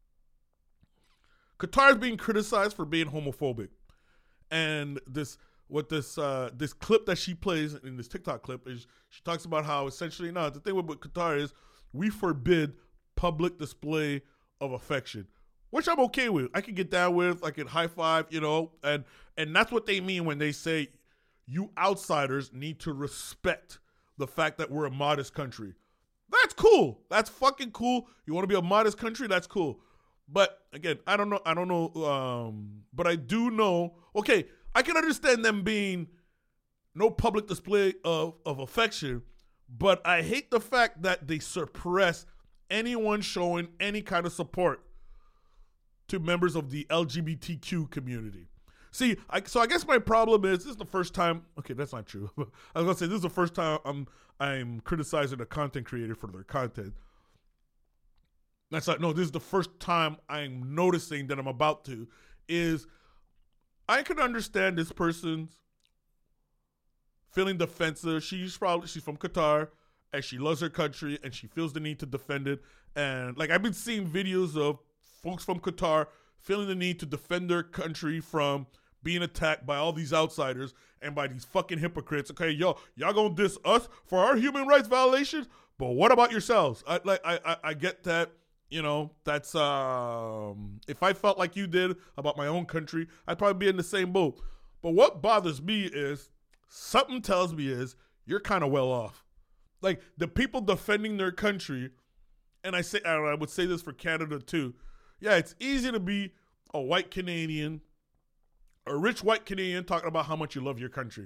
Qatar is being criticized for being homophobic. And this clip that she plays in this TikTok clip is she talks about how essentially, the thing with Qatar is we forbid public display of affection. which I'm okay with. I can get down with. I can high five, and that's what they mean when they say you outsiders need to respect the fact that we're a modest country. That's cool. That's fucking cool. You want to be a modest country? That's cool. But again, I don't know. But I do know. Okay, I can understand them being no public display of affection, but I hate the fact that they suppress anyone showing any kind of support to members of the LGBTQ community. See, so I guess my problem is this is the first time. Okay, that's not true. I was gonna say this is the first time I'm criticizing a content creator for their content. That's not. No, this is the first time I'm noticing that I'm about to. Is I can understand this person's feeling defensive. She's from Qatar and she loves her country and she feels the need to defend it. And like I've been seeing videos of folks from Qatar feeling the need to defend their country from being attacked by all these outsiders and by these fucking hypocrites. Okay, y'all gonna diss us for our human rights violations, but what about yourselves? I get that. That's if I felt like you did about my own country, I'd probably be in the same boat. But what bothers me is something tells me is you're kind of well off. Like the people defending their country, and I would say this for Canada too. Yeah, it's easy to be a white Canadian, a rich white Canadian talking about how much you love your country.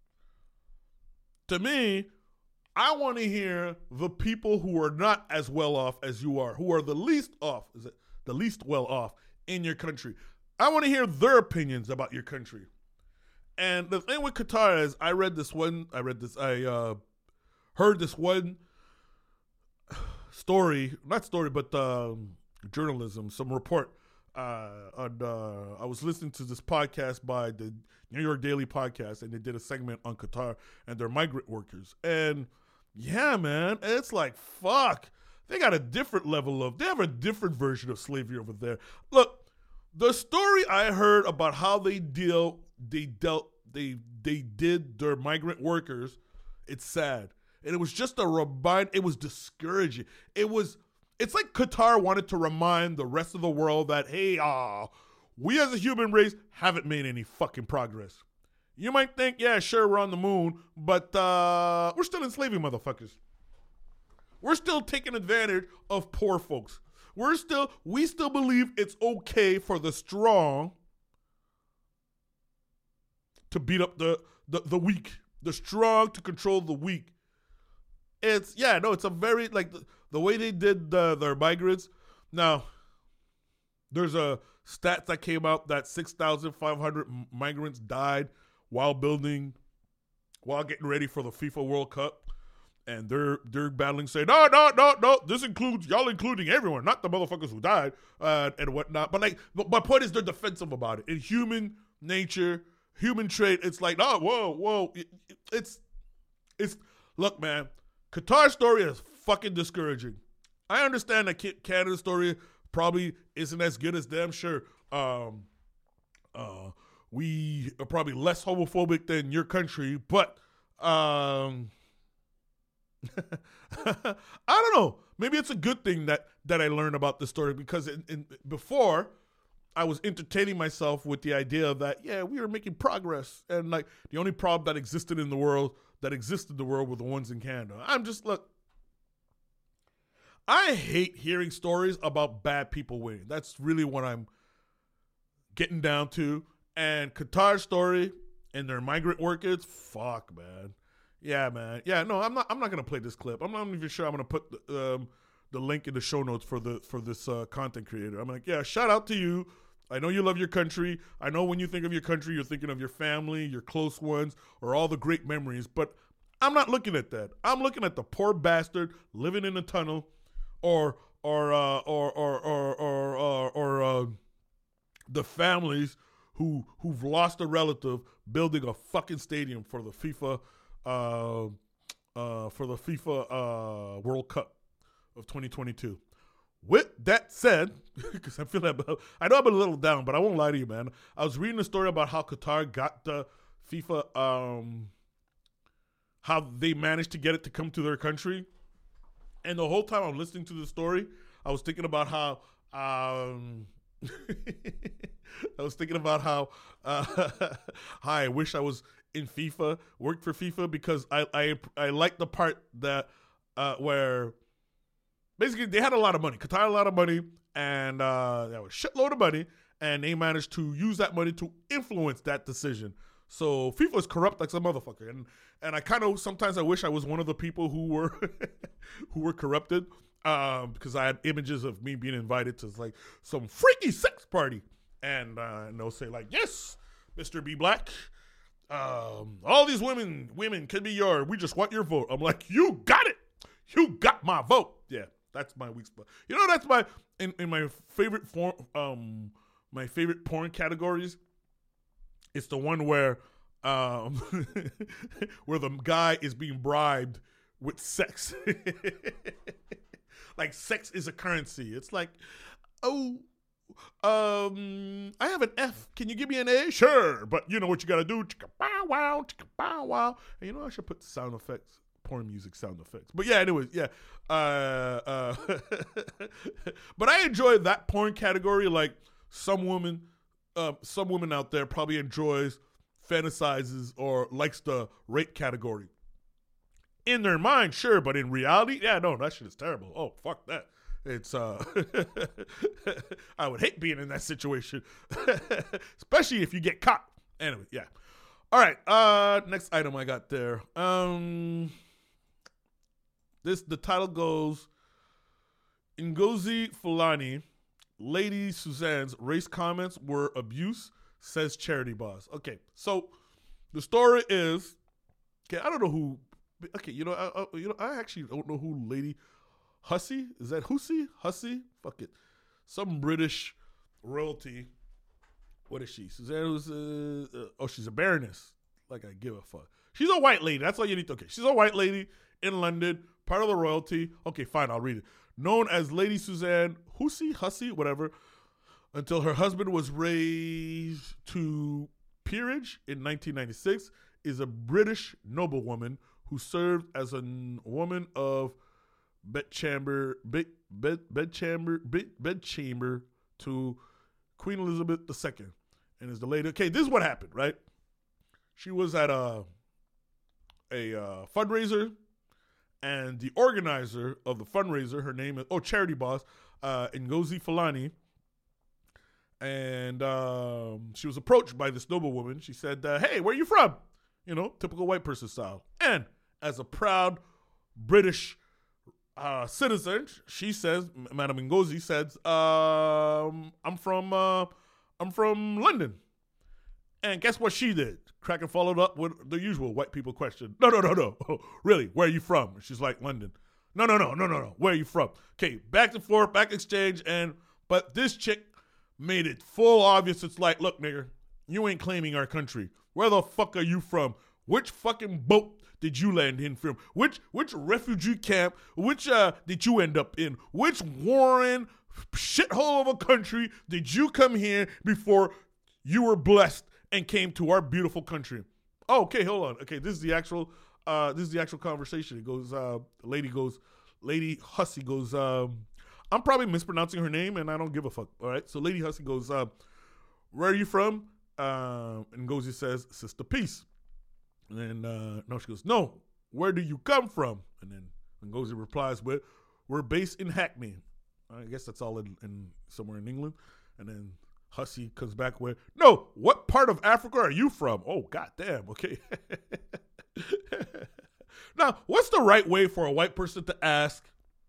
To me, I want to hear the people who are not as well off as you are, who are the least well off in your country. I want to hear their opinions about your country. And the thing with Qatar is I heard this one journalism, some report. I was listening to this podcast by the New York Daily Podcast, and they did a segment on Qatar and their migrant workers. And yeah, man, it's like, fuck. They got a different they have a different version of slavery over there. Look, the story I heard about how they did their migrant workers, it's sad. And it was just it was discouraging. It's like Qatar wanted to remind the rest of the world that, hey, we as a human race haven't made any fucking progress. You might think, yeah, sure, we're on the moon, but we're still enslaving motherfuckers. We're still taking advantage of poor folks. We still believe it's okay for the strong to beat up the weak, the strong to control the weak. It's a very, like, the way they did their migrants. Now, there's a stat that came out that 6,500 migrants died while getting ready for the FIFA World Cup. And they're battling, saying, no, this includes, y'all including everyone, not the motherfuckers who died and whatnot. But my point is they're defensive about it. In human nature, human trait, it's like, whoa. It's look, man, Qatar's story is fucking discouraging. I understand that Canada's story probably isn't as good as them. Sure, we are probably less homophobic than your country, but I don't know. Maybe it's a good thing that I learned about this story, because before I was entertaining myself with the idea that, yeah, we were making progress, and like the only problem that existed in the world were the ones in Canada. Look, I hate hearing stories about bad people winning. That's really what I'm getting down to. And Qatar's story and their migrant workers, fuck, man. Yeah, man. Yeah, no, I'm not gonna play this clip. I'm not even sure I'm gonna put the link in the show notes for this content creator. I'm like, yeah, shout out to you. I know you love your country. I know when you think of your country, you're thinking of your family, your close ones, or all the great memories. But I'm not looking at that. I'm looking at the poor bastard living in a tunnel, or the families who've lost a relative building a fucking stadium for the FIFA World Cup of 2022. With that said, because I know I'm a little down, but I won't lie to you, man. I was reading a story about how Qatar got the FIFA, how they managed to get it to come to their country. And the whole time I'm listening to the story, I was thinking about how I was thinking about how I wish I was in FIFA, worked for FIFA, because I like the part that where basically they had a lot of money. Qatar had a lot of money, and that was a shitload of money, and they managed to use that money to influence that decision. So FIFA is corrupt like some motherfucker, and I kind of sometimes I wish I was one of the people who were who were corrupted, because I had images of me being invited to like some freaky sex party, and they'll say like, yes, Mr. B Black, all these women can be yours. We just want your vote. I'm like, you got it. You got my vote. Yeah, that's my weak spot. You know, that's my in my favorite form. My favorite porn categories. It's the one where where the guy is being bribed with sex. Like sex is a currency. It's like, oh, I have an F. Can you give me an A? Sure, but you know what you gotta do? Chicka bow wow, chicka bow wow. And you know, I should put sound effects, porn music sound effects. But yeah, anyways, yeah. But I enjoy that porn category. Like some woman out there probably enjoys, fantasizes, or likes the rape category. In their mind, sure, but in reality, yeah, no, that shit is terrible. Oh, fuck that. It's I would hate being in that situation, especially if you get caught. Anyway, yeah. All right. Next item I got there. The title goes, Ngozi Fulani, Lady Suzanne's race comments were abuse, says charity boss. Okay, so the story is, okay, I don't know who. Okay, I actually don't know who Lady Hussey, is that Hussey? Fuck it. Some British royalty. What is she? Suzanne was, she's a baroness. Like I give a fuck. She's a white lady. That's all you need to, okay. She's a white lady in London, part of the royalty. Okay, fine, I'll read it. Known as Lady Suzanne Hussey, whatever, until her husband was raised to peerage in 1996, is a British noblewoman who served as a woman of bedchamber to Queen Elizabeth II, and is the lady. Okay, this is what happened, right? She was at a fundraiser, and the organizer of the fundraiser, her name is charity boss, Ngozi Fulani, and she was approached by this noblewoman. She said, "Hey, where are you from?" You know, typical white person style. And as a proud British citizen, she says, Madam Ngozi says, I'm from London. And guess what she did? Kraken followed up with the usual white people question. No. Really, where are you from? She's like, London. No. Where are you from? Okay, back and forth, back exchange, but this chick made it full obvious. It's like, look, nigger, you ain't claiming our country. Where the fuck are you from? Which fucking boat did you land in from? Which refugee camp? Which did you end up in? Which warren shithole of a country did you come here before you were blessed and came to our beautiful country? Oh, okay, hold on. Okay, this is the actual conversation. It goes, Lady Hussey goes, I'm probably mispronouncing her name and I don't give a fuck. All right. So Lady Hussey goes, where are you from? And Ngozi says, Sister Peace. And then, she goes, no, where do you come from? And then Ngozi replies with, we're based in Hackney. I guess that's all in somewhere in England. And then Hussey comes back with, no, what part of Africa are you from? Oh, goddamn. Okay. Now, what's the right way for a white person to ask,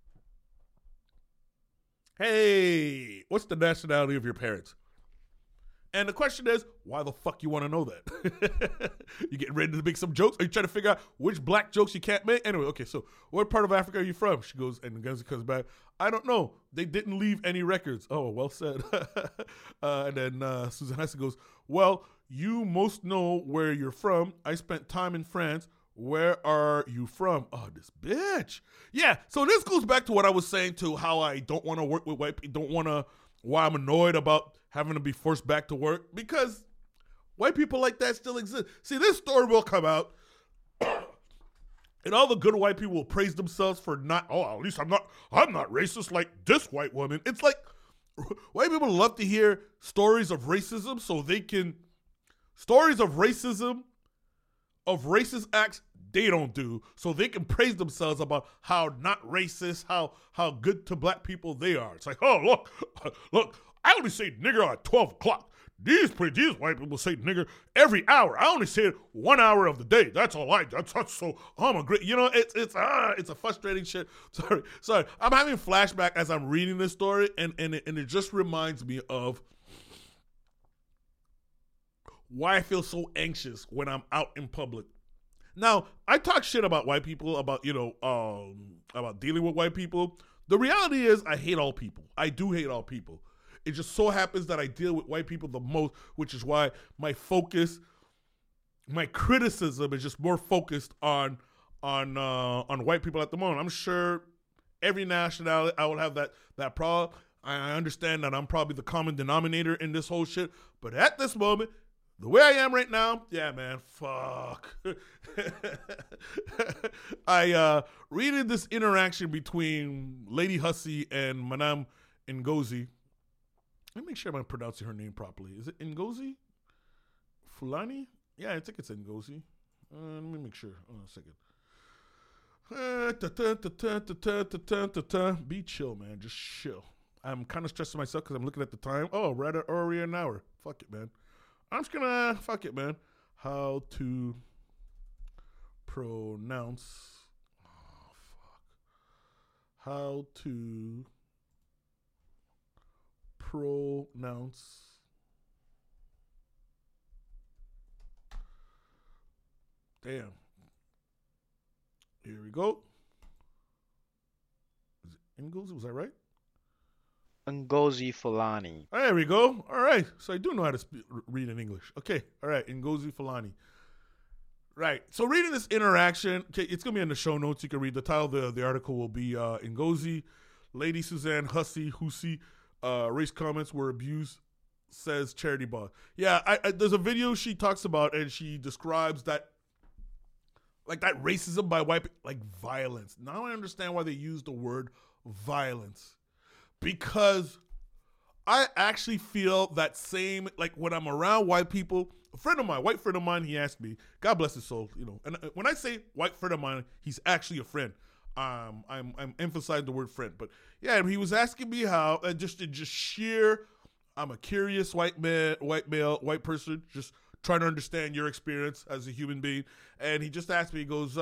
hey, what's the nationality of your parents? And the question is, why the fuck you want to know that? You getting ready to make some jokes? Are you trying to figure out which black jokes you can't make? Anyway, okay, so what part of Africa are you from? She goes, and Ngozi comes back, I don't know. They didn't leave any records. Oh, well said. And then Susan Hussey goes, well, you most know where you're from. I spent time in France. Where are you from? Oh, this bitch. Yeah, so this goes back to what I was saying to how I don't want to work with white people, why I'm annoyed about having to be forced back to work, because white people like that still exist. See, this story will come out, and all the good white people will praise themselves for not, at least I'm not racist like this white woman. It's like, White people love to hear stories of racism stories of racism, of racist acts they don't do, so they can praise themselves about how not racist, how good to black people they are. It's like, oh, look, I only say nigger at 12 o'clock. These white people say nigger every hour. I only say it 1 hour of the day. That's all that's so, I'm a great, it's a frustrating shit. Sorry. I'm having flashback as I'm reading this story, and it just reminds me of why I feel so anxious when I'm out in public. Now, I talk shit about white people, about dealing with white people. The reality is I hate all people. I do hate all people. It just so happens that I deal with white people the most, which is why my criticism is just more focused on white people at the moment. I'm sure every nationality I will have that problem. I understand that I'm probably the common denominator in this whole shit, but at this moment, the way I am right now, yeah, man, fuck. I reading this interaction between Lady Hussey and Madame Ngozi. Let me make sure I'm pronouncing her name properly. Is it Ngozi? Fulani? Yeah, I think it's Ngozi. Let me make sure. Hold on a second. Be chill, man. Just chill. I'm kind of stressing myself because I'm looking at the time. Oh, right at already an hour. Fuck it, man. I'm just gonna fuck it, man. How to pronounce? Oh, fuck. How to pronounce? Damn. Here we go. Is it Ngozi? Was that right? Ngozi Fulani. There we go. All right. So I do know how to read in English. Okay. All right. Ngozi Fulani. Right. So reading this interaction, okay, it's going to be in the show notes. You can read the title. The article will be Ngozi, Lady Suzanne Hussey, race comments were abused, says Charity Ball. Yeah, there's a video she talks about, and she describes that, like that racism by white people, like violence. Now I understand why they use the word violence. Because I actually feel that same, like when I'm around white people, white friend of mine, he asked me, God bless his soul, and when I say white friend of mine, he's actually a friend. I'm emphasizing the word friend, but yeah, he was asking me how, just sheer, I'm a curious white person, just trying to understand your experience as a human being, and he just asked me, he goes,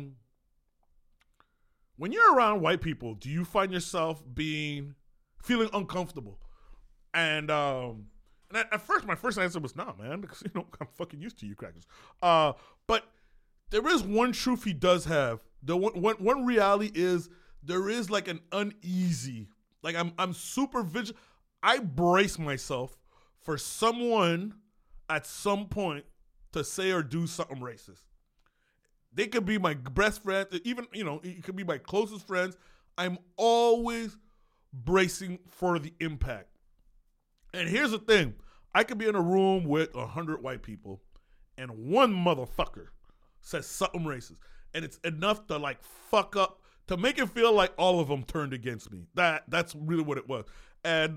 when you're around white people, do you find yourself feeling uncomfortable? And at first, my first answer was, nah, man, because, I'm fucking used to you crackers. But there is one truth he does have. The one reality is there is like an uneasy, like I'm super vigilant. I brace myself for someone at some point to say or do something racist. They could be my best friend, even, it could be my closest friends. I'm always bracing for the impact. And here's the thing. I could be in a room with 100 white people and one motherfucker says something racist. And it's enough to like fuck up, to make it feel like all of them turned against me. That's really what it was. And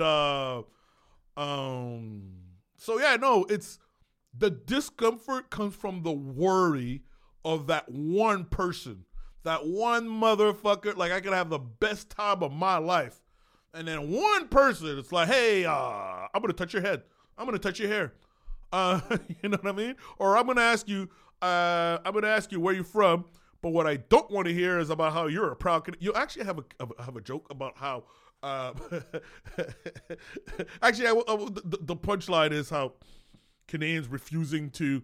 so yeah, no, it's the discomfort comes from the worry of that one person, that one motherfucker. Like I could have the best time of my life. And then one person, it's like, hey, I'm going to touch your head. I'm going to touch your hair. You know what I mean? Or I'm going to ask you where you're from. But what I don't want to hear is about how you're a proud Canadian. You actually have a joke about how, actually, the punchline is how Canadians refusing to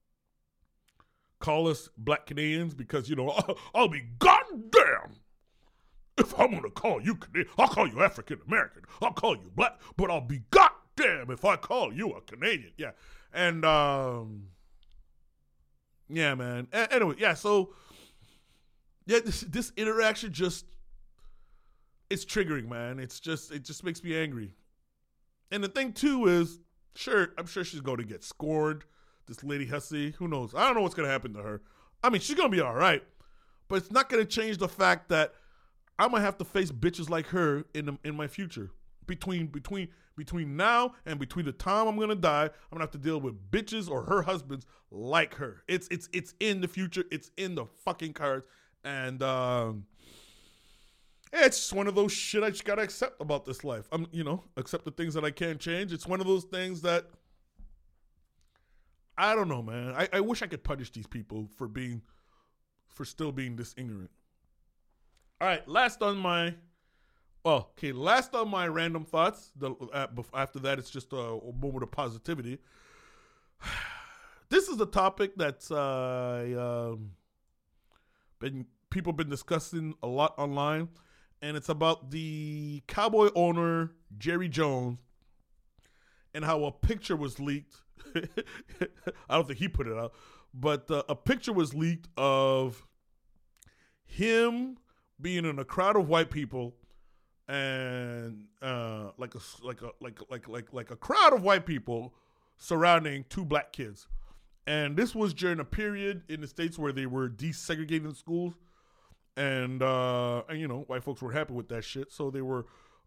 call us black Canadians because, I'll be goddamn. If I'm going to call you Canadian, I'll call you African American. I'll call you black, but I'll be goddamn if I call you a Canadian. Yeah. And, yeah, man. Anyway, yeah, so, yeah, this interaction it's triggering, man. It just makes me angry. And the thing, too, is, I'm sure she's going to get scorned. This Lady Hussey, who knows? I don't know what's going to happen to her. I mean, she's going to be all right, but it's not going to change the fact that I'm going to have to face bitches like her in my future. between now and between the time I'm gonna die, I'm gonna have to deal with bitches or her husbands like her. It's in the future. It's in the fucking cards, and it's just one of those shit I just gotta accept about this life. Accept the things that I can't change. It's one of those things that I don't know, man. I wish I could punish these people for still being this ignorant. All right, last on my random thoughts. After that, it's just a moment of positivity. This is a topic that's people been discussing a lot online, and it's about the Cowboy owner Jerry Jones and how a picture was leaked. I don't think he put it out, but a picture was leaked of him being in a crowd of white people, and like a crowd of white people surrounding two black kids. And this was during a period in the States where they were desegregating schools, and white folks weren't happy with that shit, so they were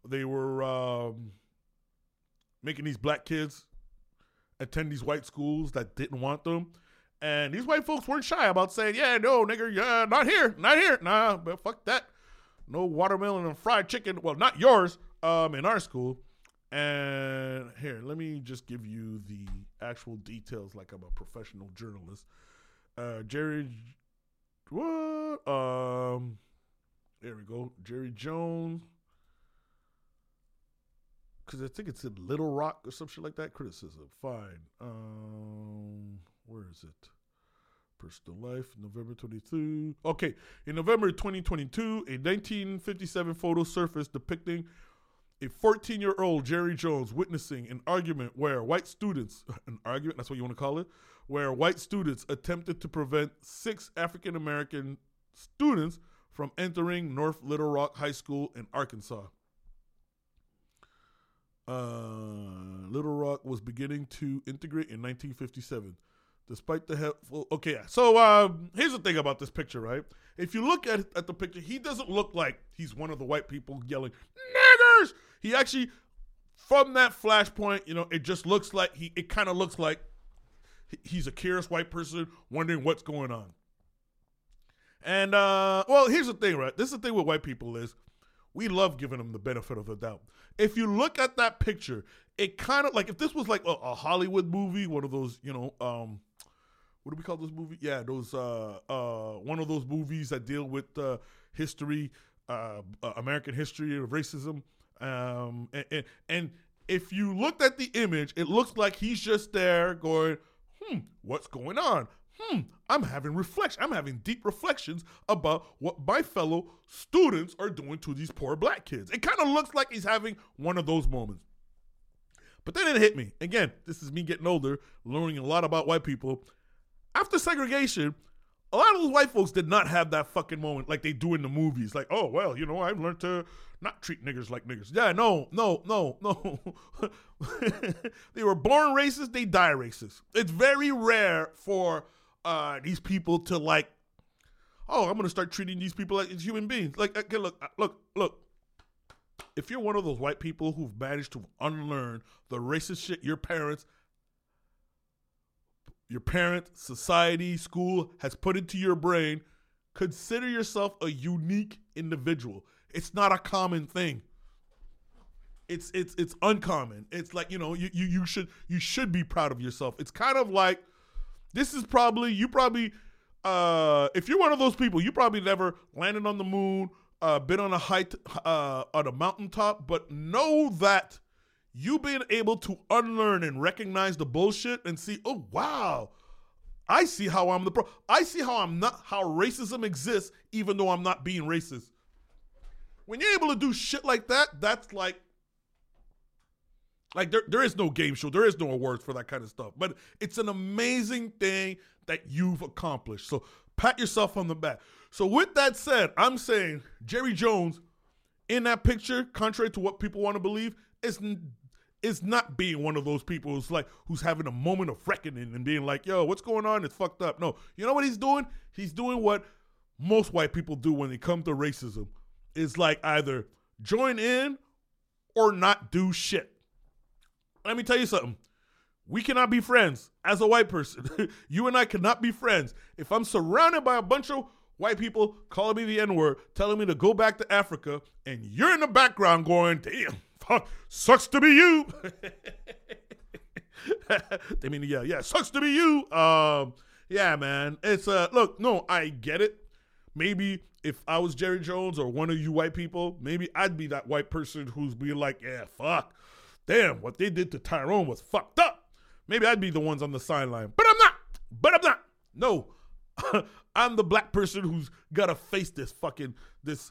making these black kids attend these white schools that didn't want them. And these white folks weren't shy about saying, yeah, no, nigger, yeah, not here. Nah, but fuck that. No watermelon and fried chicken. Well, not yours, in our school. And here, let me just give you the actual details like I'm a professional journalist. Jerry, what? There we go. Jerry Jones. Because I think it's in Little Rock or some shit like that. Criticism. Fine. Where is it? Personal life, November 22. Okay. In November 2022, a 1957 photo surfaced depicting a 14-year-old Jerry Jones witnessing an argument where white students, that's what you want to call it, where white students attempted to prevent 6 African-American students from entering North Little Rock High School in Arkansas. Little Rock was beginning to integrate in 1957. Despite the helpful... Okay, so here's the thing about this picture, right? If you look at the picture, he doesn't look like he's one of the white people yelling, niggers! He actually, from that flashpoint, it just looks like it kind of looks like he's a curious white person wondering what's going on. And, here's the thing, right? This is the thing with white people is we love giving them the benefit of the doubt. If you look at that picture, it kind of like if this was like a Hollywood movie, one of those, what do we call this movie? Yeah, those one of those movies that deal with history, American history of racism. And if you looked at the image, it looks like he's just there going, what's going on? I'm having deep reflections about what my fellow students are doing to these poor black kids. It kind of looks like he's having one of those moments. But then it hit me. Again, this is me getting older, learning a lot about white people. After segregation, a lot of those white folks did not have that fucking moment like they do in the movies. Like, oh, well, I've learned to not treat niggers like niggers. Yeah, no. They were born racist, they die racist. It's very rare for these people to like, oh, I'm going to start treating these people like human beings. Like, okay, look. If you're one of those white people who've managed to unlearn the racist shit your parents, society, school has put into your brain, consider yourself a unique individual. It's not a common thing. It's uncommon. It's like, you should be proud of yourself. It's kind of like, if you're one of those people, you probably never landed on the moon, been on a mountaintop, but know that you being able to unlearn and recognize the bullshit and see, oh wow, I see how I'm I see how I'm not, how racism exists, even though I'm not being racist. When you're able to do shit like that, that's like there is no game show, there is no awards for that kind of stuff. But it's an amazing thing that you've accomplished. So pat yourself on the back. So with that said, I'm saying Jerry Jones in that picture, contrary to what people want to believe, is not being one of those people who's having a moment of reckoning and being like, yo, what's going on? It's fucked up. No, you know what he's doing? He's doing what most white people do when they come to racism. Is like either join in or not do shit. Let me tell you something. We cannot be friends as a white person. You and I cannot be friends. If I'm surrounded by a bunch of white people calling me the N-word, telling me to go back to Africa, and you're in the background going, damn, fuck, sucks to be you. They mean, yeah, sucks to be you. Yeah, man. It's, look, no, I get it. Maybe if I was Jerry Jones or one of you white people, maybe I'd be that white person who's being like, yeah, fuck. Damn, what they did to Tyrone was fucked up. Maybe I'd be the ones on the sideline. But I'm not. No. I'm the black person who's got to face this fucking, this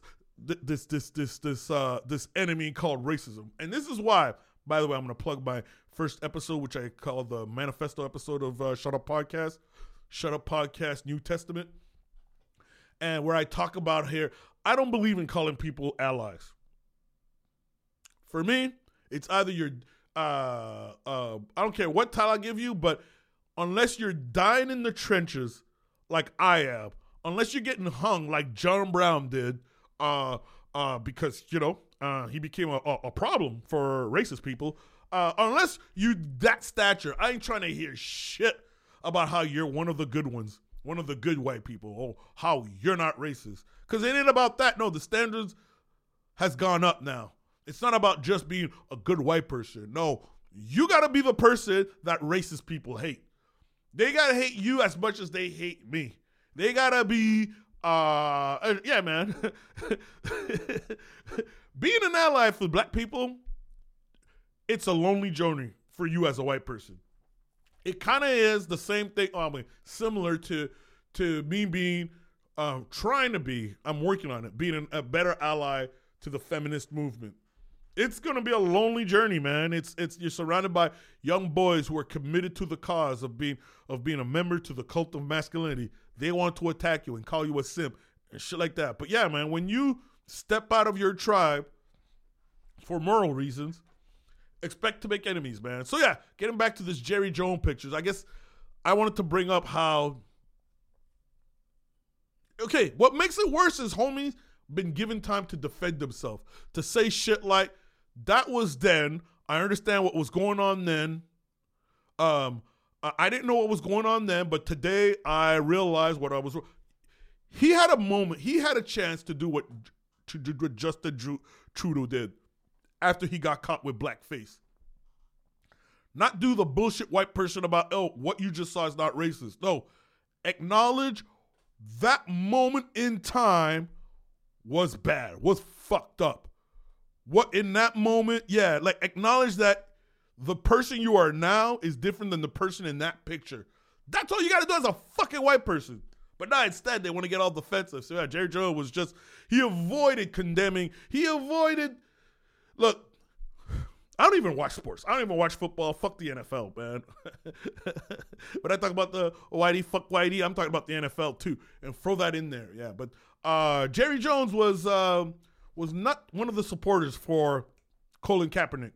enemy called racism. And this is why, by the way, I'm going to plug my first episode, which I call the manifesto episode of Shut Up Podcast New Testament. And where I talk about here, I don't believe in calling people allies. For me, it's either you're, I don't care what title I give you, but unless you're dying in the trenches like I am, unless you're getting hung like John Brown did, because, he became a problem for racist people, unless you that stature, I ain't trying to hear shit about how you're one of the good ones, one of the good white people, or how you're not racist. Because it ain't about that. No, the standards has gone up now. It's not about just being a good white person. No, you got to be the person that racist people hate. They got to hate you as much as they hate me. They got to be, yeah, man. Being an ally for black people, it's a lonely journey for you as a white person. It kind of is the same thing, similar to me being, trying to be, I'm working on it, being a better ally to the feminist movement. It's going to be a lonely journey, man. It's you're surrounded by young boys who are committed to the cause of being a member to the cult of masculinity. They want to attack you and call you a simp and shit like that. But yeah, man, when you step out of your tribe for moral reasons, expect to make enemies, man. So yeah, getting back to this Jerry Jones pictures, I guess I wanted to bring up how, okay, what makes it worse is homies been given time to defend themselves, to say shit like, that was then, I understand what was going on then, I didn't know what was going on then, but today I realized what I was. He had a moment, he had a chance to do what Justin Trudeau did after he got caught with blackface. Not do the bullshit white person about, what you just saw is not racist. No, acknowledge that moment in time was bad, was fucked up. What in that moment, yeah, like acknowledge that the person you are now is different than the person in that picture. That's all you got to do as a fucking white person. But now instead they want to get all defensive. So yeah, Jerry Jones was just, he avoided condemning. Look, I don't even watch sports. I don't even watch football. Fuck the NFL, man. But I talk about the Whitey, fuck Whitey. I'm talking about the NFL too. And throw that in there, yeah. But Jerry Jones was not one of the supporters for Colin Kaepernick.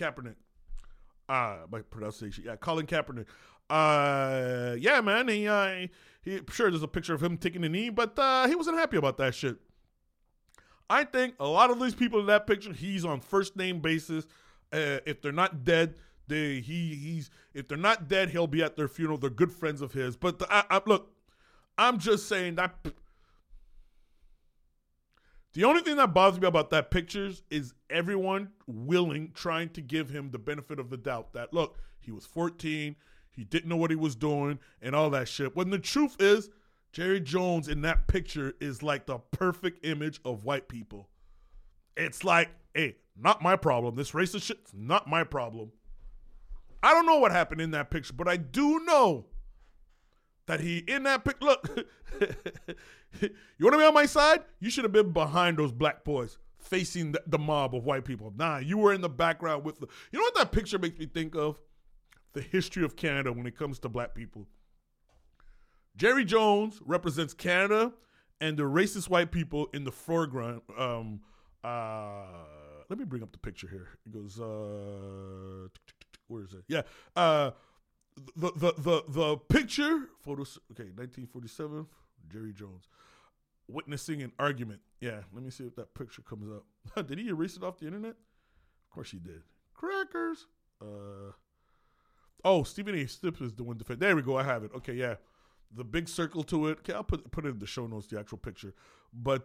My pronunciation, yeah, Colin Kaepernick. Yeah, man, he sure there's a picture of him taking a knee, but he wasn't happy about that shit. I think a lot of these people in that picture, he's on first name basis. If they're not dead, if they're not dead, he'll be at their funeral. They're good friends of his. But look, I'm just saying that. The only thing that bothers me about that pictures is everyone trying to give him the benefit of the doubt that, look, he was 14, he didn't know what he was doing, and all that shit. When the truth is, Jerry Jones in that picture is like the perfect image of white people. It's like, hey, not my problem. This racist shit's not my problem. I don't know what happened in that picture, but I do know that he in that picture. Look, you want to be on my side? You should have been behind those black boys facing the mob of white people. Nah, you were in the background with the. You know what that picture makes me think of? The history of Canada when it comes to black people. Jerry Jones represents Canada and the racist white people in the foreground. Let me bring up the picture here. It goes, where is it? Yeah. The picture, photos, okay, 1947, Jerry Jones. Witnessing an argument. Yeah, let me see if that picture comes up. Did he erase it off the internet? course she did. Crackers. Oh, Stephen A. Smith is the one defense. There we go. I have it. Okay, yeah. The big circle to it. Okay, I'll put it in the show notes, the actual picture. But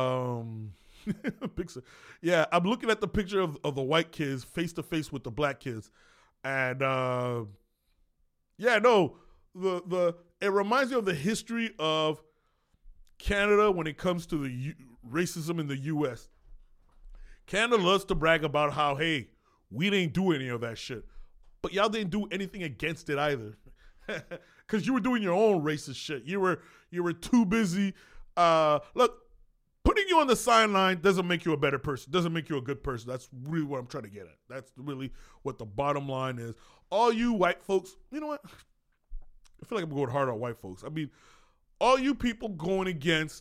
yeah, I'm looking at the picture of the white kids face to face with the black kids, and yeah, no, it reminds me of the history of Canada when it comes to the racism in the U.S. Canada loves to brag about how, hey, we didn't do any of that shit. But y'all didn't do anything against it either. Because you were doing your own racist shit. You were too busy. Look, putting you on the sideline doesn't make you a better person. Doesn't make you a good person. That's really what I'm trying to get at. That's really what the bottom line is. All you white folks, you know what? I feel like I'm going hard on white folks. I mean, all you people going against,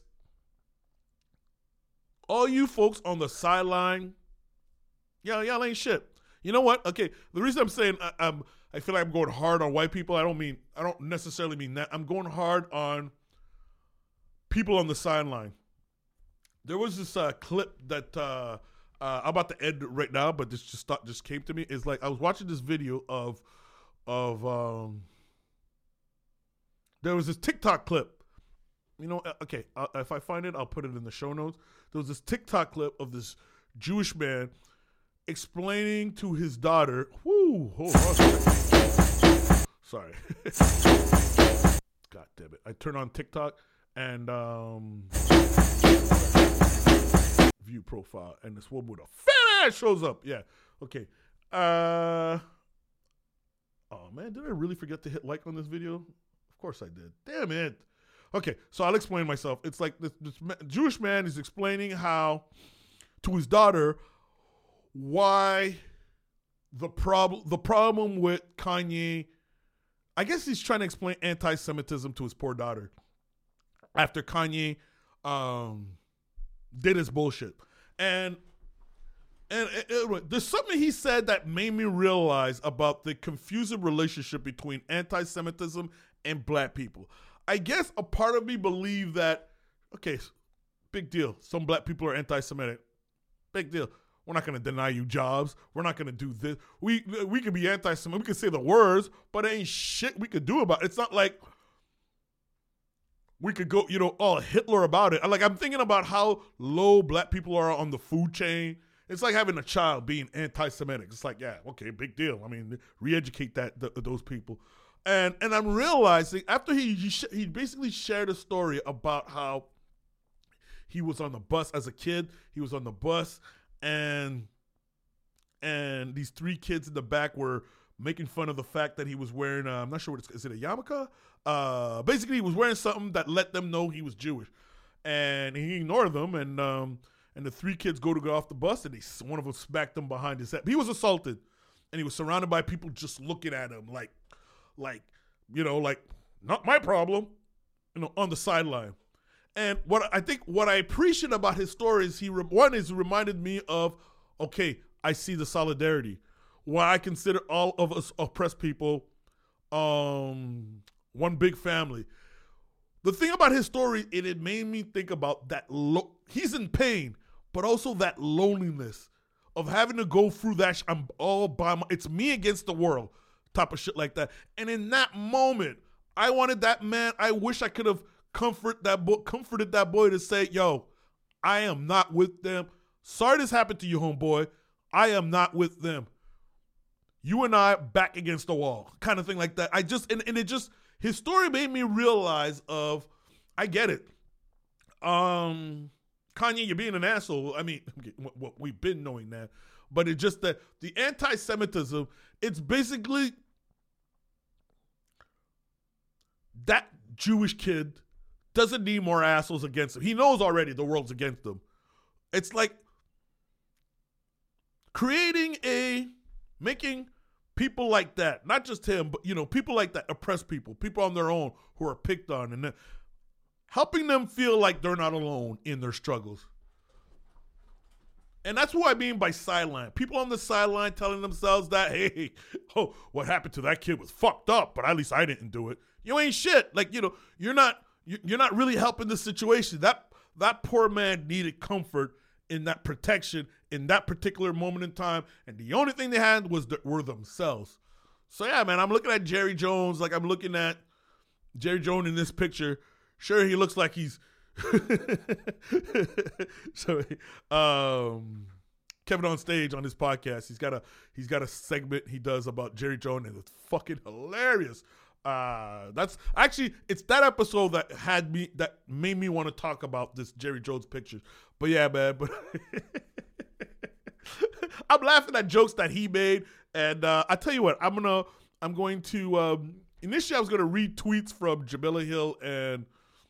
all you folks on the sideline, y'all ain't shit. You know what? Okay, the reason I'm saying I feel like I'm going hard on white people, I don't necessarily mean that. I'm going hard on people on the sideline. There was this clip that I'm about to end right now, but this just came to me. It's like I was watching this video of there was this TikTok clip. You know, okay, if I find it, I'll put it in the show notes. There was this TikTok clip of this Jewish man explaining to his daughter, hold on. Sorry. God damn it. I turn on TikTok and view profile, and this woman with a fat ass shows up. Yeah. Okay. Oh man, did I really forget to hit like on this video? Of course I did. Damn it. Okay, so I'll explain myself. It's like this Jewish man is explaining how to his daughter why the problem with Kanye, I guess he's trying to explain anti-Semitism to his poor daughter after Kanye did his bullshit. And there's something he said that made me realize about the confusing relationship between anti-Semitism and black people. I guess a part of me believed that, okay, big deal. Some black people are anti-Semitic. Big deal. We're not going to deny you jobs. We're not going to do this. We could be anti-Semitic. We could say the words, but there ain't shit we could do about it. It's not like we could go, all Hitler about it. I'm thinking about how low black people are on the food chain. It's like having a child being anti-Semitic. It's like, yeah, okay, big deal. I mean, re-educate those people. And I'm realizing after he basically shared a story about how he was on the bus as a kid. He was on the bus and these three kids in the back were making fun of the fact that he was wearing, I'm not sure is it a yarmulke? Basically, he was wearing something that let them know he was Jewish. And he ignored them, and the three kids go to get off the bus, and one of them smacked him behind his head. He was assaulted, and he was surrounded by people just looking at him like not my problem, on the sideline. And what I appreciate about his story is he reminded me of, okay, I see the solidarity. Why I consider all of us oppressed people one big family. The thing about his story, it made me think about that. He's in pain, but also that loneliness of having to go through that. I'm all by it's me against the world type of shit like that. And in that moment, I wanted that man. I wish I could have comforted that boy to say, yo, I am not with them. Sorry this happened to you, homeboy. I am not with them. You and I back against the wall, kind of thing like that. His story made me realize I get it. Kanye, you're being an asshole. I mean, we've been knowing that. But it's just that the anti-Semitism, it's basically that Jewish kid doesn't need more assholes against him. He knows already the world's against him. It's like making people like that, not just him, but people like that, oppressed people on their own who are picked on, and then helping them feel like they're not alone in their struggles. And that's what I mean by sideline. People on the sideline telling themselves that, hey, what happened to that kid was fucked up, but at least I didn't do it. You ain't shit. Like, you're not really helping the situation. That poor man needed comfort in that protection in that particular moment in time, and the only thing they had were themselves. So yeah, man, I'm looking at Jerry Jones like I'm looking at Jerry Jones in this picture. Sure, he looks like he's so Kevin on Stage on his podcast. He's got a segment he does about Jerry Jones, and it's fucking hilarious. That's actually, it's that episode that made me want to talk about this Jerry Jones picture. But yeah, man, but I'm laughing at jokes that he made, and I tell you what, I'm going to initially I was gonna read tweets from Jamila Hill and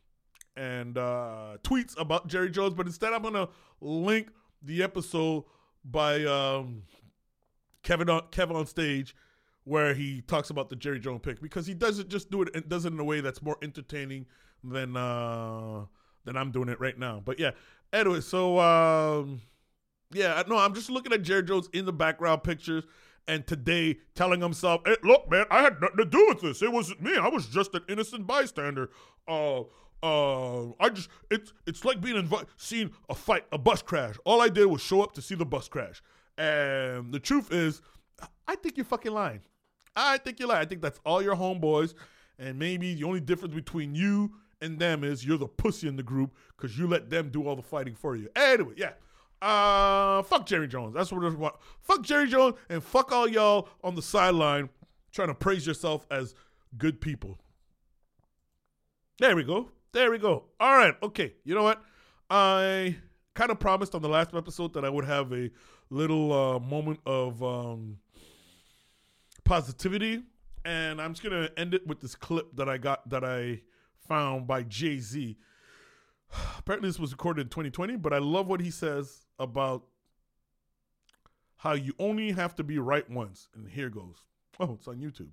tweets about Jerry Jones, but instead I'm gonna link the episode by Kevin on Stage, where he talks about the Jerry Jones pick, because he doesn't just do it. It does it in a way that's more entertaining than I'm doing it right now. But yeah, anyway, so yeah, no, I'm just looking at Jerry Jones in the background pictures, and today telling himself, hey, look, man, I had nothing to do with this. It wasn't me. I was just an innocent bystander. It's like being seeing a bus crash. All I did was show up to see the bus crash. And the truth is, I think you're fucking lying. I think you're lying. I think that's all your homeboys, and maybe the only difference between you and them is you're the pussy in the group because you let them do all the fighting for you. Anyway, yeah. Fuck Jerry Jones. That's what I want. Fuck Jerry Jones, and fuck all y'all on the sideline trying to praise yourself as good people. There we go. All right. Okay. You know what? I kind of promised on the last episode that I would have a little moment of positivity, and I'm just gonna end it with this clip that I found by Jay-Z. Apparently this was recorded in 2020, but I love what he says about how you only have to be right once. And here goes. Oh, it's on YouTube.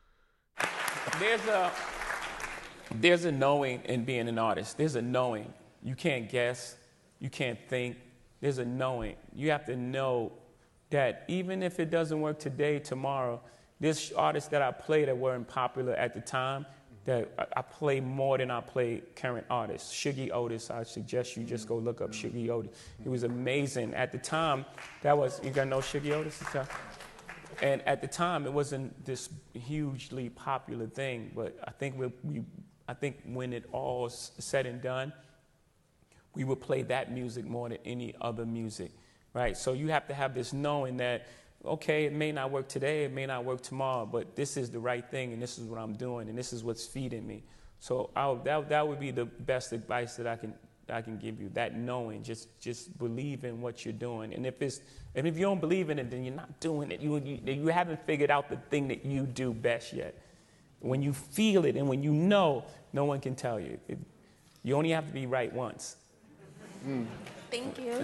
There's a knowing in being an artist. There's a knowing. You can't guess. You can't think. There's a knowing. You have to know that even if it doesn't work today, tomorrow, there's artists that I play that weren't popular at the time that I play more than I play current artists. Shuggie Otis, I suggest you just go look up Shuggie Otis. He was amazing. At the time, you gotta know Shuggie Otis? And at the time, it wasn't this hugely popular thing, but I think I think when it all said and done, we would play that music more than any other music, right? So you have to have this knowing that, okay, it may not work today, it may not work tomorrow, but this is the right thing, and this is what I'm doing, and this is what's feeding me. So that would be the best advice that I can give you. That knowing, just believe in what you're doing, and if you don't believe in it, then you're not doing it. You haven't figured out the thing that you do best yet. When you feel it and when you know, no one can tell you. You only have to be right once. Thank you.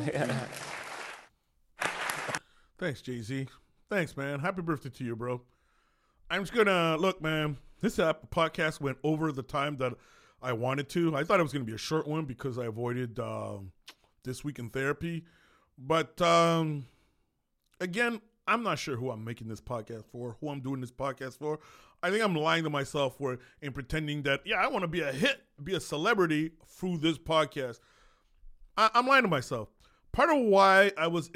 Thanks, Jay-Z. Thanks, man. Happy birthday to you, bro. I'm just gonna look, man. This podcast went over the time that I wanted to. I thought it was gonna be a short one because I avoided This Week in Therapy. But again, I'm not sure who I'm making this podcast for, who I'm doing this podcast for. I think I'm lying to myself in pretending that, yeah, I want to be a hit, be a celebrity through this podcast. I'm lying to myself. Part of why I was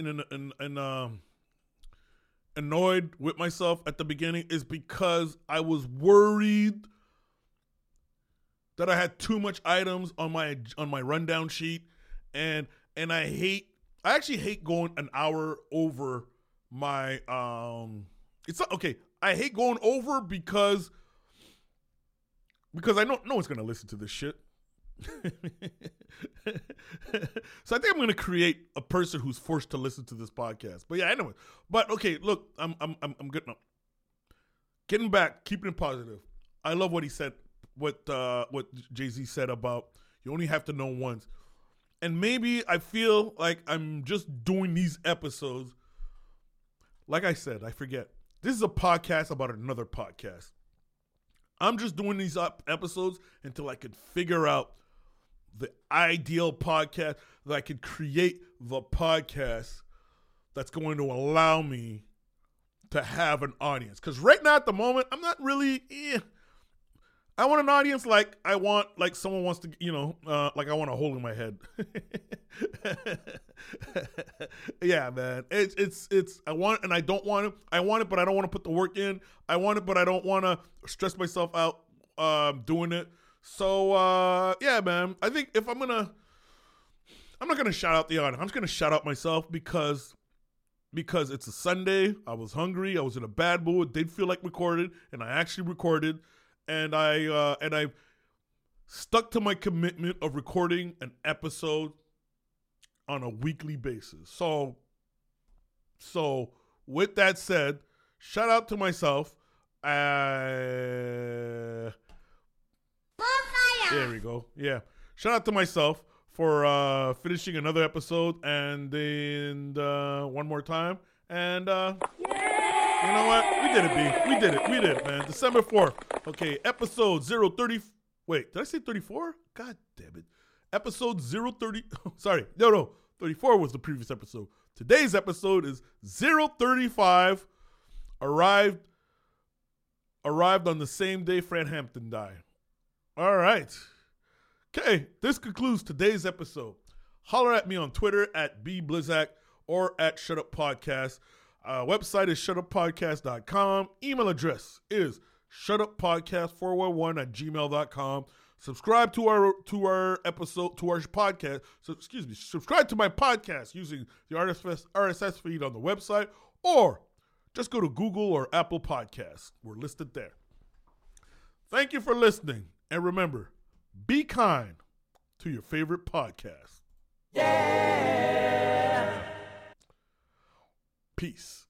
annoyed with myself at the beginning is because I was worried that I had too much items on my rundown sheet, and I actually hate going an hour over my it's not okay. I hate going over because I know no one's gonna listen to this shit. So I think I'm gonna create a person who's forced to listen to this podcast. But yeah, anyway. But okay, look, I'm getting back, keeping it positive. I love what he said, what Jay-Z said about you only have to know once. And maybe I feel like I'm just doing these episodes. Like I said, I forget. This is a podcast about another podcast. I'm just doing these episodes until I can figure out the ideal podcast, that I can create the podcast that's going to allow me to have an audience. Because right now at the moment, I'm not really, I want an audience like I want, like someone wants to, like I want a hole in my head. Yeah, man. It's I want, and I don't want it. I want it, but I don't want to put the work in. I want it, but I don't want to stress myself out doing it. So yeah, man. I think if I'm not gonna shout out the audience. I'm just gonna shout out myself because it's a Sunday. I was hungry. I was in a bad mood. Didn't feel like recording, and I actually recorded. And I stuck to my commitment of recording an episode on a weekly basis. So with that said, shout out to myself. There we go. Yeah. Shout out to myself for finishing another episode and then one more time. And you know what? We did it, B. We did it, man. December 4th. Okay, episode 030. Wait, did I say 34? God damn it. Episode 030. Sorry. No. 34 was the previous episode. Today's episode is 035. Arrived on the same day Fred Hampton died. All right. Okay, this concludes today's episode. Holler at me on Twitter at bblizzak or at Shut Up Podcast. Website is shutuppodcast.com. Email address is shutuppodcast411@gmail.com. Subscribe to our episode, to our podcast. So, subscribe to my podcast using the RSS feed on the website, or just go to Google or Apple Podcasts. We're listed there. Thank you for listening, and remember, be kind to your favorite podcast. Yeah. Peace.